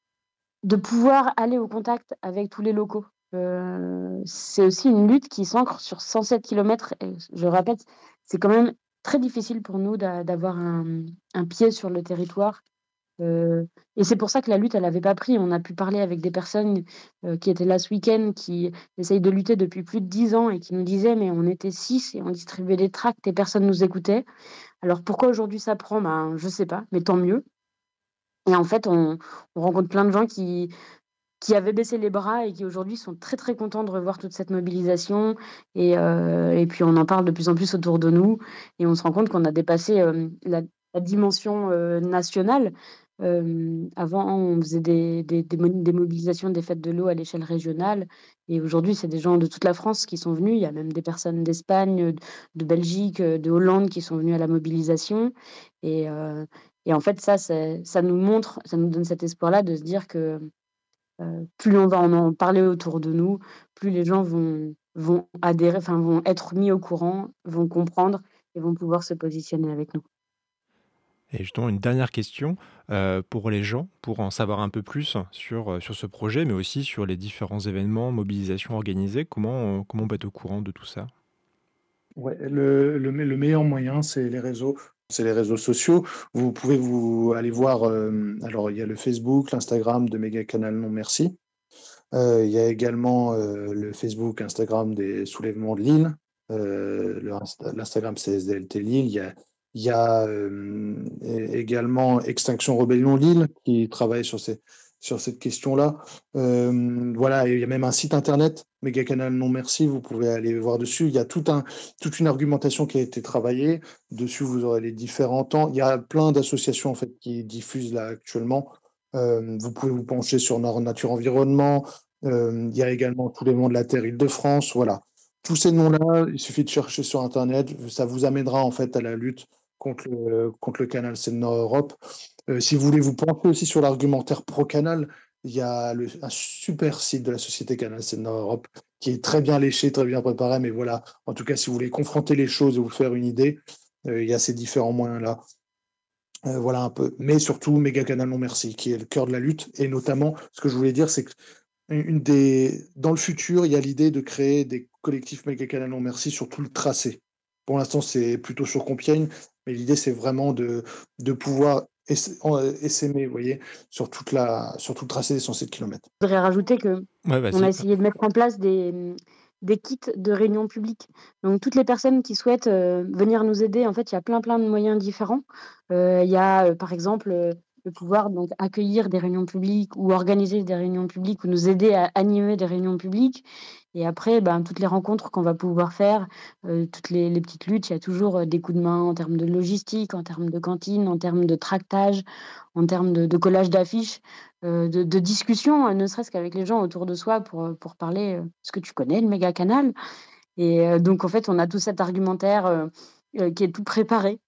de pouvoir aller au contact avec tous les locaux. Heu, c'est aussi une lutte qui s'ancre sur cent sept kilomètres et je répète, c'est quand même très difficile pour nous d'a d'avoir un, mmh, un pied sur le territoire, heu et c'est pour ça que la lutte, elle avait pas pris. On a pu parler avec des personnes, heu, qui étaient là ce week-end, qui essayent de lutter depuis plus de dix ans et qui nous disaient: «Mais on était six et on distribuait des tracts et personne nous écoutait». Alors pourquoi aujourd'hui ça prend? Ben, je sais pas, mais tant mieux et en fait, on on rencontre plein de gens qui qui avaient baissé les bras et qui aujourd'hui sont très, très contents de revoir toute cette mobilisation et heu et puis on en parle de plus en plus autour de nous et on se rend compte qu'on a dépassé, hem, la la dimension, heu, nationale. Hem, avant, on faisait des des des mon des mobilisations des fêtes de l'eau à l'échelle régionale et aujourd'hui, c'est des gens de toute la France qui sont venus. Il y a même des personnes d'Espagne, heu, de Belgique, heu, de Hollande qui sont venues à la mobilisation et heu et en fait, ça, c'est ça nous montre, ça nous donne cet espoir-là de se dire que Heu, plus on va en en parler autour de nous, plus les gens vont vont adhérer, enfin vont être mis au courant, vont comprendre et vont pouvoir se positionner avec nous. Et justement, une dernière question, heu, pour les gens, pour en savoir un peu plus sur, heu, sur ce projet, mais aussi sur les différents événements, mobilisations organisées. Comment, heu, comment on peut être au courant de tout ça? Ouais, le le me le meilleur moyen, c'est les réseaux c'est les réseaux sociaux. Vous pouvez vous aller voir, hem, alors il y a le Facebook, l'Instagram de Méga Canal Non Merci. Heu, il y a également, heu, le Facebook, Instagram des soulèvements de Lille. Heu, le Insta l'Instagram, c'est S D L T Lille. Il y a il y a, hem, é également Extinction Rebellion Lille qui travaille sur ces sur cette question-là. Hem, voilà et il y a même un site internet, Méga Canal Non Merci, vous pouvez aller voir dessus. Il y a tout un toute une argumentation qui a été travaillée. Dessus, vous aurez les différents temps. Il y a plein d'associations, en fait, qui diffusent là actuellement. Hem, vous pouvez vous pencher sur Nord Nature Environnement. Hem, il y a également Tous les Monts de la Terre Île-de-France, voilà. Tous ces noms-là, il suffit de chercher sur internet, ça vous amènera en fait à la lutte contre le contre le canal Seine-Nord Europe. Heu, si vous voulez vous pencher aussi sur l'argumentaire pro canal, il y a le un super site de la société Canal Seine-Nord Europe qui est très bien léché, très bien préparé. Mais voilà, en tout cas, si vous voulez confronter les choses et vous faire une idée, euh, il y a ces différents moyens-là. Euh, voilà un peu. Mais surtout, Méga Canal Non Merci, qui est le cœur de la lutte. Et notamment, ce que je voulais dire, c'est que une des... dans le futur, il y a l'idée de créer des collectifs Méga Canal Non Merci sur tout le tracé. Pour l'instant, c'est plutôt sur Compiègne, mais l'idée, c'est vraiment de, de pouvoir essa- en- essaimer, vous voyez, sur, toute la, sur tout le tracé des cent sept kilomètres. Je voudrais rajouter que Ouais, on a vas-y. essayé de mettre en place des, mmh, des kits de réunion publique. Donc toutes les personnes qui souhaitent, heu, venir nous aider, en fait, il y a plein, plein de moyens différents. Heu, il y a, heu, par exemple, heu, de pouvoir donc accueillir des réunions publiques ou organiser des réunions publiques ou nous aider à animer des réunions publiques et après, ben, toutes les rencontres qu'on va pouvoir faire, heu, toutes les les petites luttes, il y a toujours, heu, des coups de main en termes de logistique, en termes de cantine, en termes de tractage, en termes de de collage d'affiches, heu, de de discussion, heu, ne serait-ce qu'avec les gens autour de soi pour, heu, pour parler, heu: «Est-ce que tu connais le méga canal?» Et heu, donc en fait, on a tout cet argumentaire, heu heu, qui est tout préparé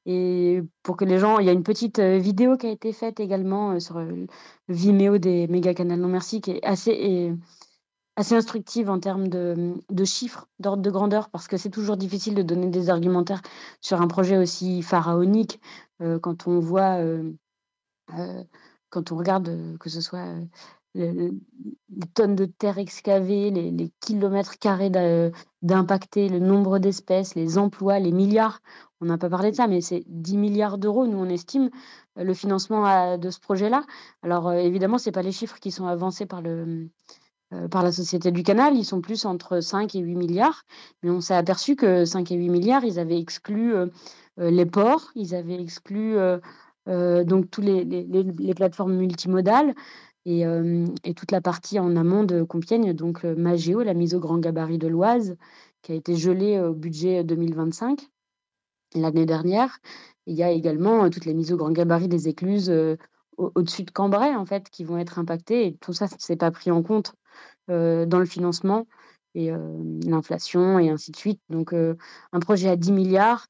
et pour que les gens il y a une petite, heu, vidéo qui a été faite également, heu, sur, heu, Vimeo des méga canal Non Merci qui est assez et assez instructive en termes de, mmh, de chiffres, d'ordre de grandeur parce que c'est toujours difficile de donner des argumentaires sur un projet aussi pharaonique, heu, quand on voit, hem Heu, quand on regarde, heu, que ce soit, heu, le le les tonnes de terre excavées, les les kilomètres carrés d'a d'impactés, le nombre d'espèces, les emplois, les milliards. On n'a pas parlé de ça, mais c'est dix milliards d'euros, nous, on estime, heu, le financement à de ce projet-là. Alors, heu, évidemment, c'est pas les chiffres qui sont avancés par le, mmh, heu, par la Société du Canal. Ils sont plus entre cinq et huit milliards. Mais on s'est aperçu que cinq et huit milliards, ils avaient exclu, heu heu, les ports, ils avaient exclu, heu heu, donc tous les les les les plateformes multimodales et hem et toute la partie en amont de Compiègne, donc heu, Magéo, la mise au grand gabarit de l'Oise, qui a été gelée au budget deux mille vingt-cinq, l'année dernière. Il y a également, heu, toutes les mises au grand gabarit des écluses, heu, au au-dessus de Cambrai, en fait, qui vont être impactées et tout ça, c'est pas pris en compte heu, dans le financement et hem, l'inflation et ainsi de suite. Donc heu, un projet à dix milliards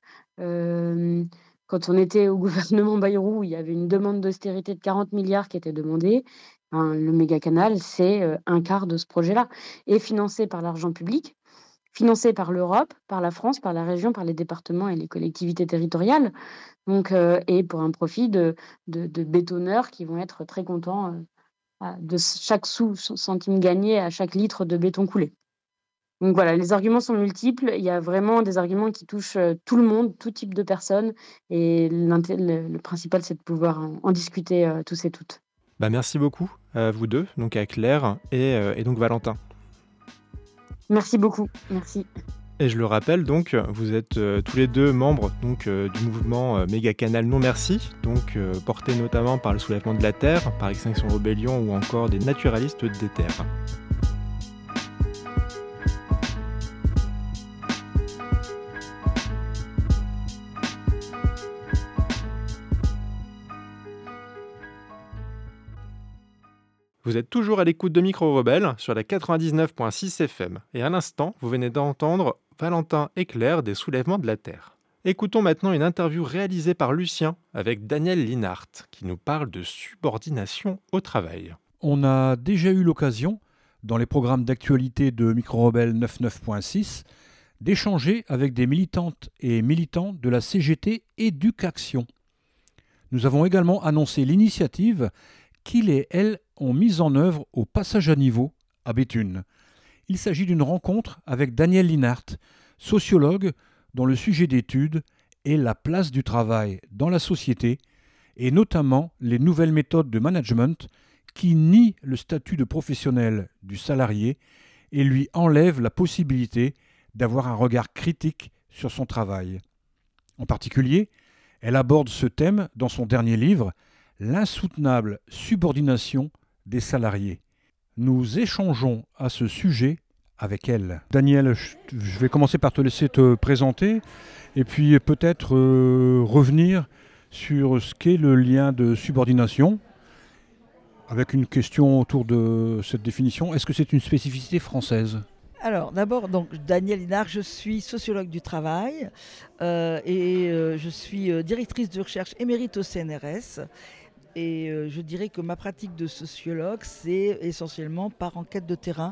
hem, quand on était au gouvernement Bayrou, il y avait une demande d'austérité de quarante milliards qui était demandée. Ben, le méga canal, c'est, heu, un quart de ce projet-là et financé par l'argent public, financé par l'Europe, par la France, par la région, par les départements et les collectivités territoriales. Donc heu et pour un profit de de de bétonneurs qui vont être très contents, heu ah, de s chaque sou ce centime gagné à chaque litre de béton coulé. Donc voilà, les arguments sont multiples. Il y a vraiment des arguments qui touchent, heu, tout le monde, tout type de personnes et l'inté le le principal, c'est de pouvoir en en discuter, heu, tous et toutes. Bah, merci beaucoup à vous deux, donc à Claire et, euh, et donc Valentin. Merci beaucoup, merci. Et je le rappelle donc, vous êtes euh, tous les deux membres donc, euh, du mouvement euh, Méga Canal Non Merci, donc euh, porté notamment par le soulèvement de la Terre, par Extinction Rebellion ou encore des naturalistes des terres. Vous êtes toujours à l'écoute de Micro Rebelle sur la quatre-vingt-dix-neuf point six F M. Et à l'instant, vous venez d'entendre Valentin et Claire des Soulèvements de la Terre. Écoutons maintenant une interview réalisée par Lucien avec Daniel Linhart qui nous parle de subordination au travail. On a déjà eu l'occasion, dans les programmes d'actualité de Micro Rebelle quatre-vingt-dix-neuf point six, d'échanger avec des militantes et militants de la C G T Éducation. Nous avons également annoncé l'initiative qu'ils et elles ont mise en œuvre au passage à niveau à Béthune. Il s'agit d'une rencontre avec Daniel Linhart, sociologue dont le sujet d'étude est la place du travail dans la société et notamment les nouvelles méthodes de management qui nient le statut de professionnel du salarié et lui enlèvent la possibilité d'avoir un regard critique sur son travail. En particulier, elle aborde ce thème dans son dernier livre, L'insoutenable subordination des salariés. Nous échangeons à ce sujet avec elle. Daniel, je vais commencer par te laisser te présenter et puis peut-être euh, revenir sur ce qu'est le lien de subordination avec une question autour de cette définition. Est-ce que c'est une spécificité française ? Alors, d'abord, donc Daniel Linhart, je suis sociologue du travail euh, et euh, je suis euh, directrice de recherche émérite au C N R S. Et euh, je dirais que ma pratique de sociologue, c'est essentiellement par enquête de terrain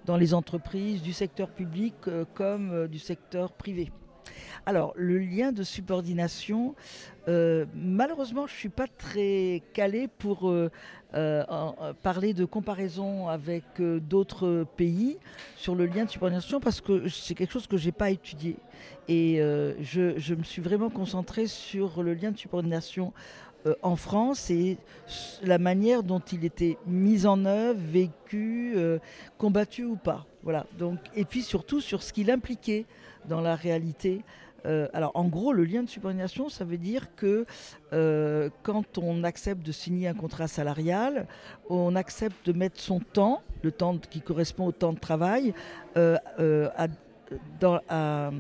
dans les entreprises du secteur public euh, comme euh, du secteur privé. Alors, le lien de subordination, euh, malheureusement, je ne suis pas très calée pour euh, euh, en, en parler de comparaison avec euh, d'autres pays sur le lien de subordination parce que c'est quelque chose que je n'ai pas étudié. Et euh, je, je me suis vraiment concentrée sur le lien de subordination euh, en France et la manière dont il était mis en œuvre, vécu, euh, combattu ou pas. Voilà. Donc, et puis surtout sur ce qu'il impliquait dans la réalité. Euh, alors en gros, le lien de subordination, ça veut dire que euh, quand on accepte de signer un contrat salarial, on accepte de mettre son temps, le temps qui correspond au temps de travail, euh, euh, à, dans, à,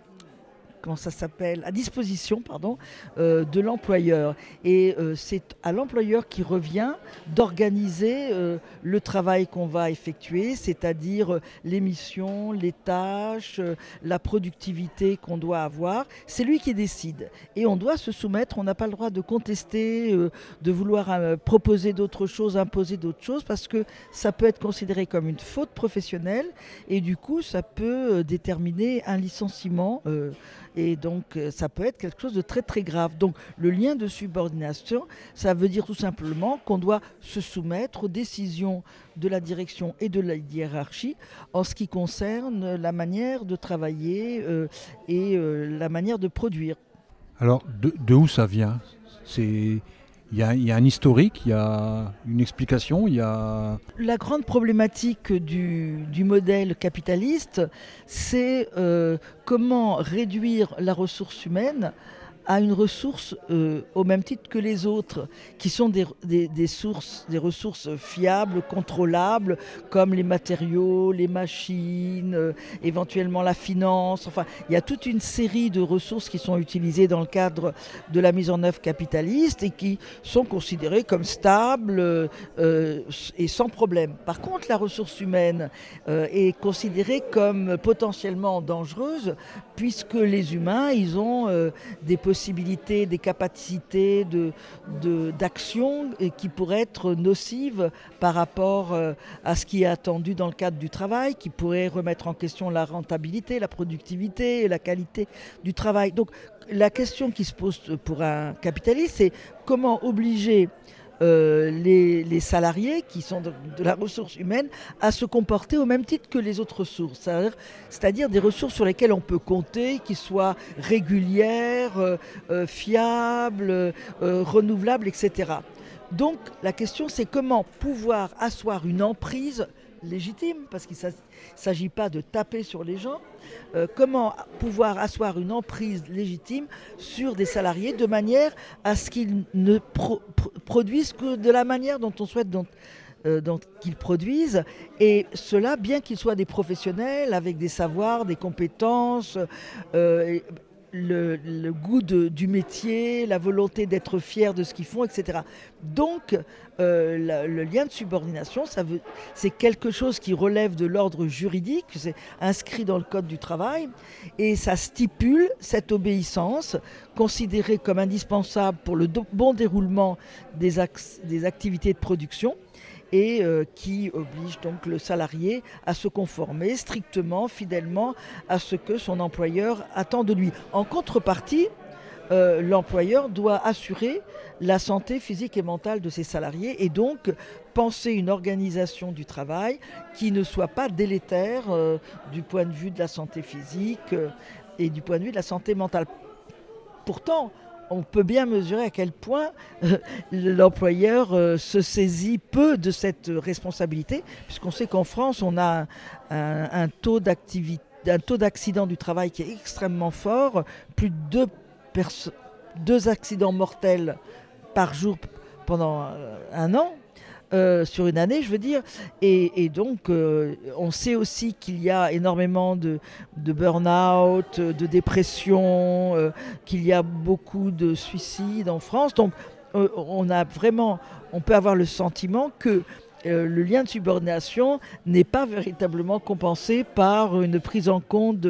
comment ça s'appelle, à disposition pardon, euh, de l'employeur. Et euh, c'est à l'employeur qui revient d'organiser euh, le travail qu'on va effectuer, c'est-à-dire euh, les missions, les tâches, euh, la productivité qu'on doit avoir. C'est lui qui décide. Et on doit se soumettre, on n'a pas le droit de contester, euh, de vouloir euh, proposer d'autres choses, imposer d'autres choses, parce que ça peut être considéré comme une faute professionnelle et du coup, ça peut euh, déterminer un licenciement euh, et donc ça peut être quelque chose de très très grave. Donc le lien de subordination, ça veut dire tout simplement qu'on doit se soumettre aux décisions de la direction et de la hiérarchie en ce qui concerne la manière de travailler euh, et euh, la manière de produire. Alors de, de où ça vient ? C'est... Il y, a, il y a un historique, il y a une explication, il y a... La grande problématique du, du modèle capitaliste, c'est euh, comment réduire la ressource humaine à une ressource euh, au même titre que les autres, qui sont des, des, des, sources, des ressources fiables, contrôlables, comme les matériaux, les machines, euh, éventuellement la finance. Enfin, il y a toute une série de ressources qui sont utilisées dans le cadre de la mise en œuvre capitaliste et qui sont considérées comme stables euh, et sans problème. Par contre, la ressource humaine euh, est considérée comme potentiellement dangereuse puisque les humains, ils ont euh, des possibilités, des capacités de, de, d'action qui pourraient être nocives par rapport euh, à ce qui est attendu dans le cadre du travail, qui pourraient remettre en question la rentabilité, la productivité et la qualité du travail. Donc la question qui se pose pour un capitaliste, c'est comment obliger Euh, les, les salariés qui sont de, de la ressource humaine à se comporter au même titre que les autres ressources, c'est-à-dire, c'est-à-dire des ressources sur lesquelles on peut compter, qui soient régulières, euh, euh, fiables, euh, renouvelables, et cetera. Donc la question c'est comment pouvoir asseoir une emprise légitime, parce qu'il ne s'agit pas de taper sur les gens, euh, comment pouvoir asseoir une emprise légitime sur des salariés de manière à ce qu'ils ne pro- pro- produisent que de la manière dont on souhaite dont, euh, dont qu'ils produisent, et cela bien qu'ils soient des professionnels avec des savoirs, des compétences, euh, et, Le, le goût de, du métier, la volonté d'être fier de ce qu'ils font, et cetera. Donc, euh, la, le lien de subordination, ça veut, c'est quelque chose qui relève de l'ordre juridique, c'est inscrit dans le Code du travail, et ça stipule cette obéissance considérée comme indispensable pour le do- bon déroulement des, ax- des activités de production, et euh, qui oblige donc le salarié à se conformer strictement, fidèlement à ce que son employeur attend de lui. En contrepartie, euh, l'employeur doit assurer la santé physique et mentale de ses salariés et donc penser une organisation du travail qui ne soit pas délétère euh, du point de vue de la santé physique euh, et du point de vue de la santé mentale. Pourtant, on peut bien mesurer à quel point euh, l'employeur euh, se saisit peu de cette responsabilité, puisqu'on sait qu'en France, on a un, un, un, taux, d'activité, un taux d'accident du travail qui est extrêmement fort, plus de deux, perso- deux accidents mortels par jour pendant euh, un an. Euh, sur une année, je veux dire. Et, et donc, euh, on sait aussi qu'il y a énormément de, de burn-out, de dépression, euh, qu'il y a beaucoup de suicides en France. Donc, euh, on a vraiment, on peut avoir le sentiment que euh, le lien de subordination n'est pas véritablement compensé par une prise en compte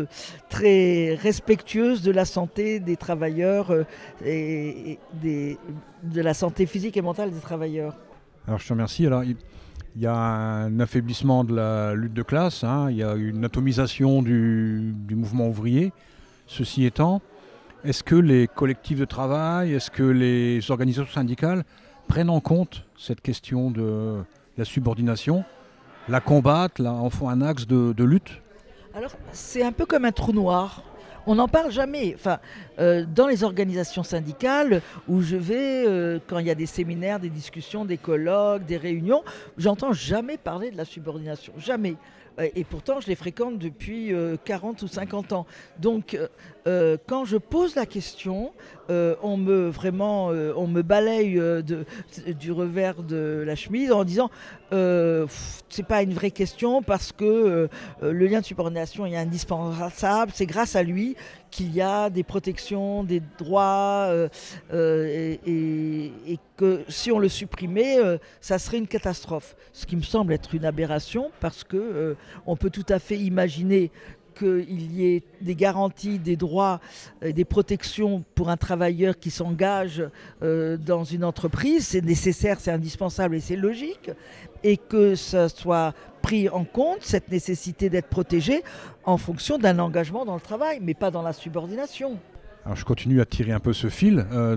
très respectueuse de la santé des travailleurs euh, et, et des, de la santé physique et mentale des travailleurs. Alors je te remercie. Alors, il, Il y a un affaiblissement de la lutte de classe, hein, il y a une atomisation du, du mouvement ouvrier. Ceci étant, est-ce que les collectifs de travail, est-ce que les organisations syndicales prennent en compte cette question de la subordination, la combattent, la, en font un axe de, de lutte? Alors, c'est un peu comme un trou noir. On n'en parle jamais. Enfin, euh, dans les organisations syndicales où je vais, euh, quand il y a des séminaires, des discussions, des colloques, des réunions, j'entends jamais parler de la subordination. Jamais. Et pourtant, je les fréquente depuis euh, quarante ou cinquante ans. Donc, euh, quand je pose la question, euh, on me vraiment, euh, on me balaye euh, de, du revers de la chemise en disant euh, c'est pas une vraie question parce que euh, le lien de subordination est indispensable. C'est grâce à lui qu'il y a des protections, des droits, euh, euh, et, et, et que si on le supprimait, euh, ça serait une catastrophe. Ce qui me semble être une aberration parce que euh, on peut tout à fait imaginer qu'il y ait des garanties, des droits, euh, des protections pour un travailleur qui s'engage euh, dans une entreprise. C'est nécessaire, c'est indispensable et c'est logique. Et que ça soit pris en compte, cette nécessité d'être protégé en fonction d'un engagement dans le travail, mais pas dans la subordination. Alors je continue à tirer un peu ce fil euh,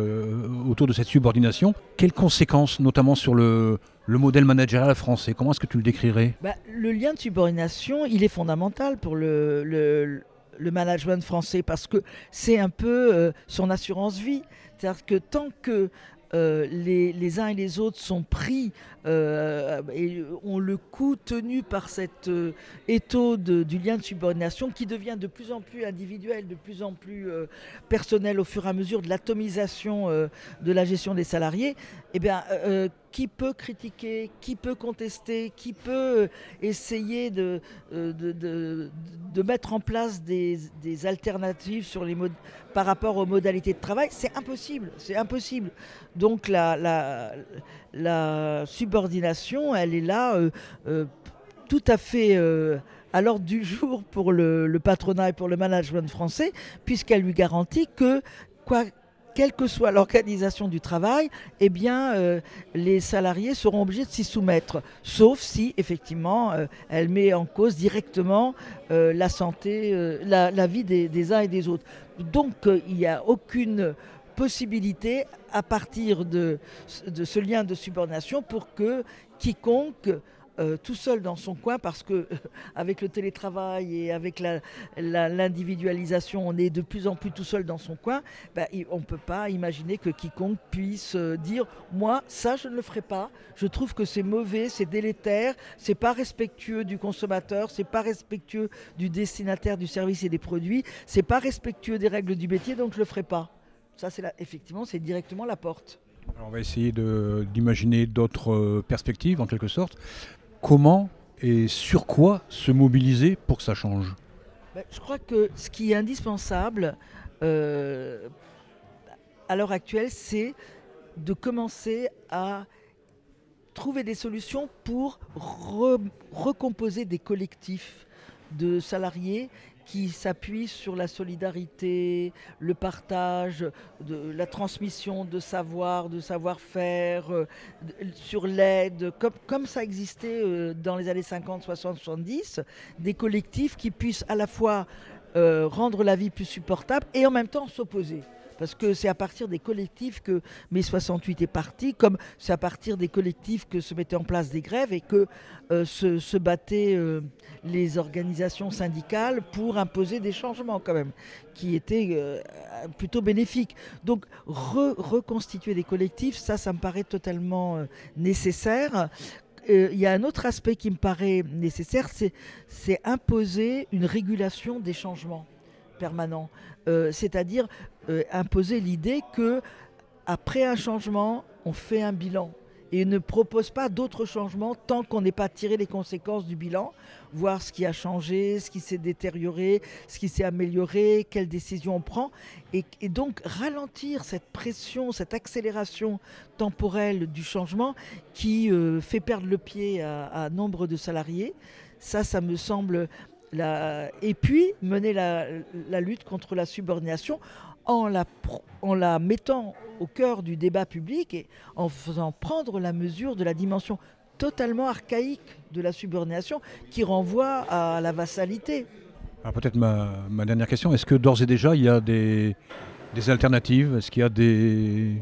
de, autour de cette subordination. Quelles conséquences, notamment sur le, le modèle managérial français? Comment est-ce que tu le décrirais? Bah, le lien de subordination, il est fondamental pour le, le, le management français parce que c'est un peu euh, son assurance vie. C'est-à-dire que tant que Euh, les, les uns et les autres sont pris euh, et ont le coup tenu par cet euh, étau de, du lien de subordination qui devient de plus en plus individuel, de plus en plus euh, personnel au fur et à mesure de l'atomisation euh, de la gestion des salariés. Eh bien, euh, qui peut critiquer, qui peut contester, qui peut essayer de, de, de, de mettre en place des, des alternatives sur les mod- par rapport aux modalités de travail? C'est impossible, c'est impossible. Donc la, la, la subordination, elle est là euh, euh, tout à fait euh, à l'ordre du jour pour le, le patronat et pour le management français, puisqu'elle lui garantit que, quoi, quelle que soit l'organisation du travail, eh bien, euh, les salariés seront obligés de s'y soumettre, sauf si, effectivement, euh, elle met en cause directement euh, la santé, euh, la, la vie des, des uns et des autres. Donc, euh, il n'y a aucune possibilité à partir de, de ce lien de subordination pour que quiconque euh, tout seul dans son coin, parce que euh, avec le télétravail et avec la, la, l'individualisation, on est de plus en plus tout seul dans son coin, ben, on ne peut pas imaginer que quiconque puisse euh, dire moi ça je ne le ferai pas, je trouve que c'est mauvais, c'est délétère, c'est pas respectueux du consommateur, c'est pas respectueux du destinataire du service et des produits, c'est pas respectueux des règles du métier, donc je le ferai pas. Ça, c'est la, effectivement, c'est directement la porte. Alors on va essayer de, d'imaginer d'autres euh, perspectives, en quelque sorte. Comment et sur quoi se mobiliser pour que ça change? Ben, je crois que ce qui est indispensable euh, à l'heure actuelle, c'est de commencer à trouver des solutions pour re- recomposer des collectifs de salariés qui s'appuie sur la solidarité, le partage, de, la transmission de savoir, de savoir-faire, euh, de, sur l'aide, comme, comme ça existait euh, dans les années cinquante, soixante, soixante-dix, des collectifs qui puissent à la fois euh, rendre la vie plus supportable et en même temps s'opposer. Parce que c'est à partir des collectifs que mai soixante-huit est parti, comme c'est à partir des collectifs que se mettaient en place des grèves et que euh, se, se battaient euh, les organisations syndicales pour imposer des changements quand même, qui étaient euh, plutôt bénéfiques. Donc re- reconstituer des collectifs, ça, ça me paraît totalement euh, nécessaire. Il euh, y a un autre aspect qui me paraît nécessaire, c'est, c'est imposer une régulation des changements permanents. Euh, c'est-à-dire euh, imposer l'idée que après un changement, on fait un bilan et ne propose pas d'autres changements tant qu'on n'est pas tiré les conséquences du bilan, voir ce qui a changé, ce qui s'est détérioré, ce qui s'est amélioré, quelles décisions on prend, et, et donc ralentir cette pression, cette accélération temporelle du changement qui euh, fait perdre le pied à, à nombre de salariés. Ça, ça me semble... La... Et puis mener la, la lutte contre la subordination en la, en la mettant au cœur du débat public et en faisant prendre la mesure de la dimension totalement archaïque de la subordination qui renvoie à la vassalité. Alors peut-être ma, ma dernière question, est-ce que d'ores et déjà il y a des, des alternatives? Est-ce qu'il y a des,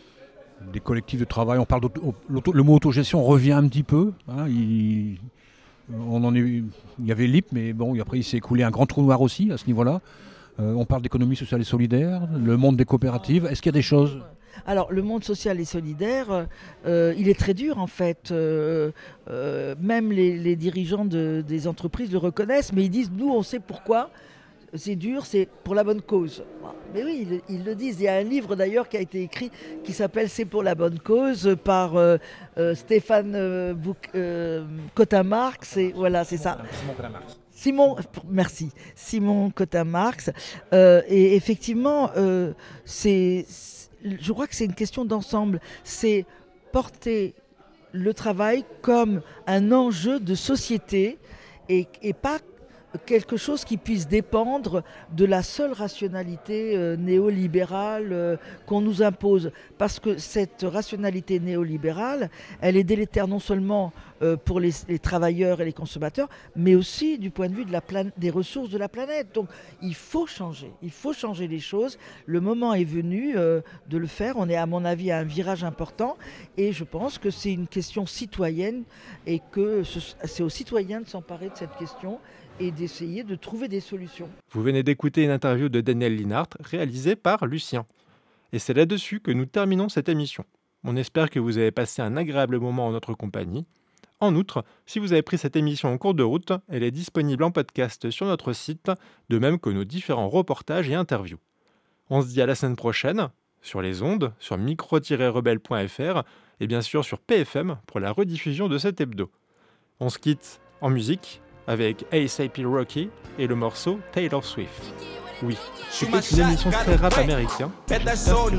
des collectifs de travail? On parle d'auto, le mot autogestion revient un petit peu. Hein, il, on en est, il y avait l'I P, mais bon, après il s'est écoulé un grand trou noir aussi à ce niveau-là. Euh, on parle d'économie sociale et solidaire, le monde des coopératives. Est-ce qu'il y a des choses? Alors, le monde social et solidaire, euh, il est très dur en fait. Euh, euh, même les, les dirigeants de, des entreprises le reconnaissent, mais ils disent, nous, on sait pourquoi. C'est dur, c'est pour la bonne cause. Mais oui, ils, ils le disent. Il y a un livre d'ailleurs qui a été écrit qui s'appelle « C'est pour la bonne cause » par euh, euh, Stéphane euh, Bouc, euh, Cotin-Marx. Et voilà, c'est ça. Simon Cotin-Marx. Simon, merci. Simon Cotin-Marx. Euh, et effectivement, euh, c'est, je crois que c'est une question d'ensemble. C'est porter le travail comme un enjeu de société et, et pas quelque chose qui puisse dépendre de la seule rationalité euh, néolibérale euh, qu'on nous impose. Parce que cette rationalité néolibérale, elle est délétère non seulement euh, pour les, les travailleurs et les consommateurs, mais aussi du point de vue de la plan- des ressources de la planète. Donc il faut changer, il faut changer les choses. Le moment est venu euh, de le faire. On est à mon avis à un virage important et je pense que c'est une question citoyenne et que ce, c'est aux citoyens de s'emparer de cette question et d'essayer de trouver des solutions. Vous venez d'écouter une interview de Daniel Linhart réalisée par Lucien. Et c'est là-dessus que nous terminons cette émission. On espère que vous avez passé un agréable moment en notre compagnie. En outre, si vous avez pris cette émission en cours de route, elle est disponible en podcast sur notre site, de même que nos différents reportages et interviews. On se dit à la semaine prochaine, sur les ondes, sur micro tiret rebelle point f r et bien sûr sur P F M pour la rediffusion de cet hebdo. On se quitte en musique avec A$AP Rocky et le morceau Taylor Swift. Oui, c'était une émission très rap américain. Ciao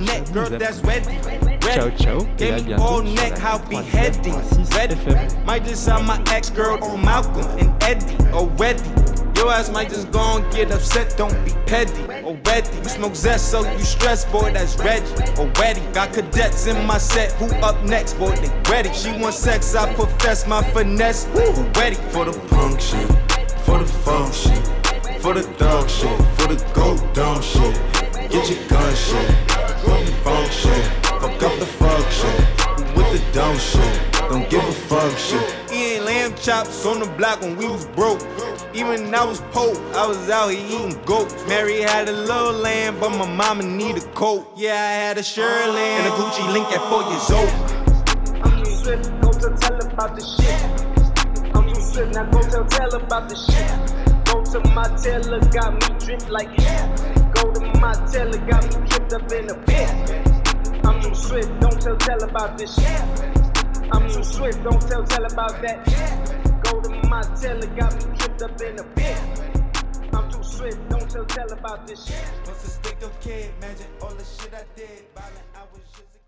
ciao et à bientôt sur la trois point six F M. Might just sell my ex-girl to Malcolm and Eddie already. Your ass might just go and get upset, don't be petty already. You smoke zest, so you stress, boy, that's Reggie already. Got cadets in my set, who up next, boy, they ready. She wants sex, I profess my finesse, who ready for the punk shit, for the funk shit, for the dog shit, for the go dumb shit. Get your gun shit, for the funk shit, fuck up the fuck shit, with the dumb shit, don't give a fuck shit. Eating lamb chops on the block when we was broke. Even when I was poor, I was out here eating goats. Mary had a little lamb, but my mama need a coat. Yeah, I had a Shirley and a Gucci link at four years old. I'm too swift, go to tell about the shit. I'm too swift, now go tell tell about the shit. Go to my tailor, got me dripped like it. Go to my tailor, got me dripped up in a pit. I'm too swift, don't tell tell about this shit. I'm too swift, don't tell tell about that. Go to my tailor, got me dripped up in a pit. I'm too swift, don't tell tell about this shit. Once a stick of kid, imagine all the shit I did. Violent, I was just a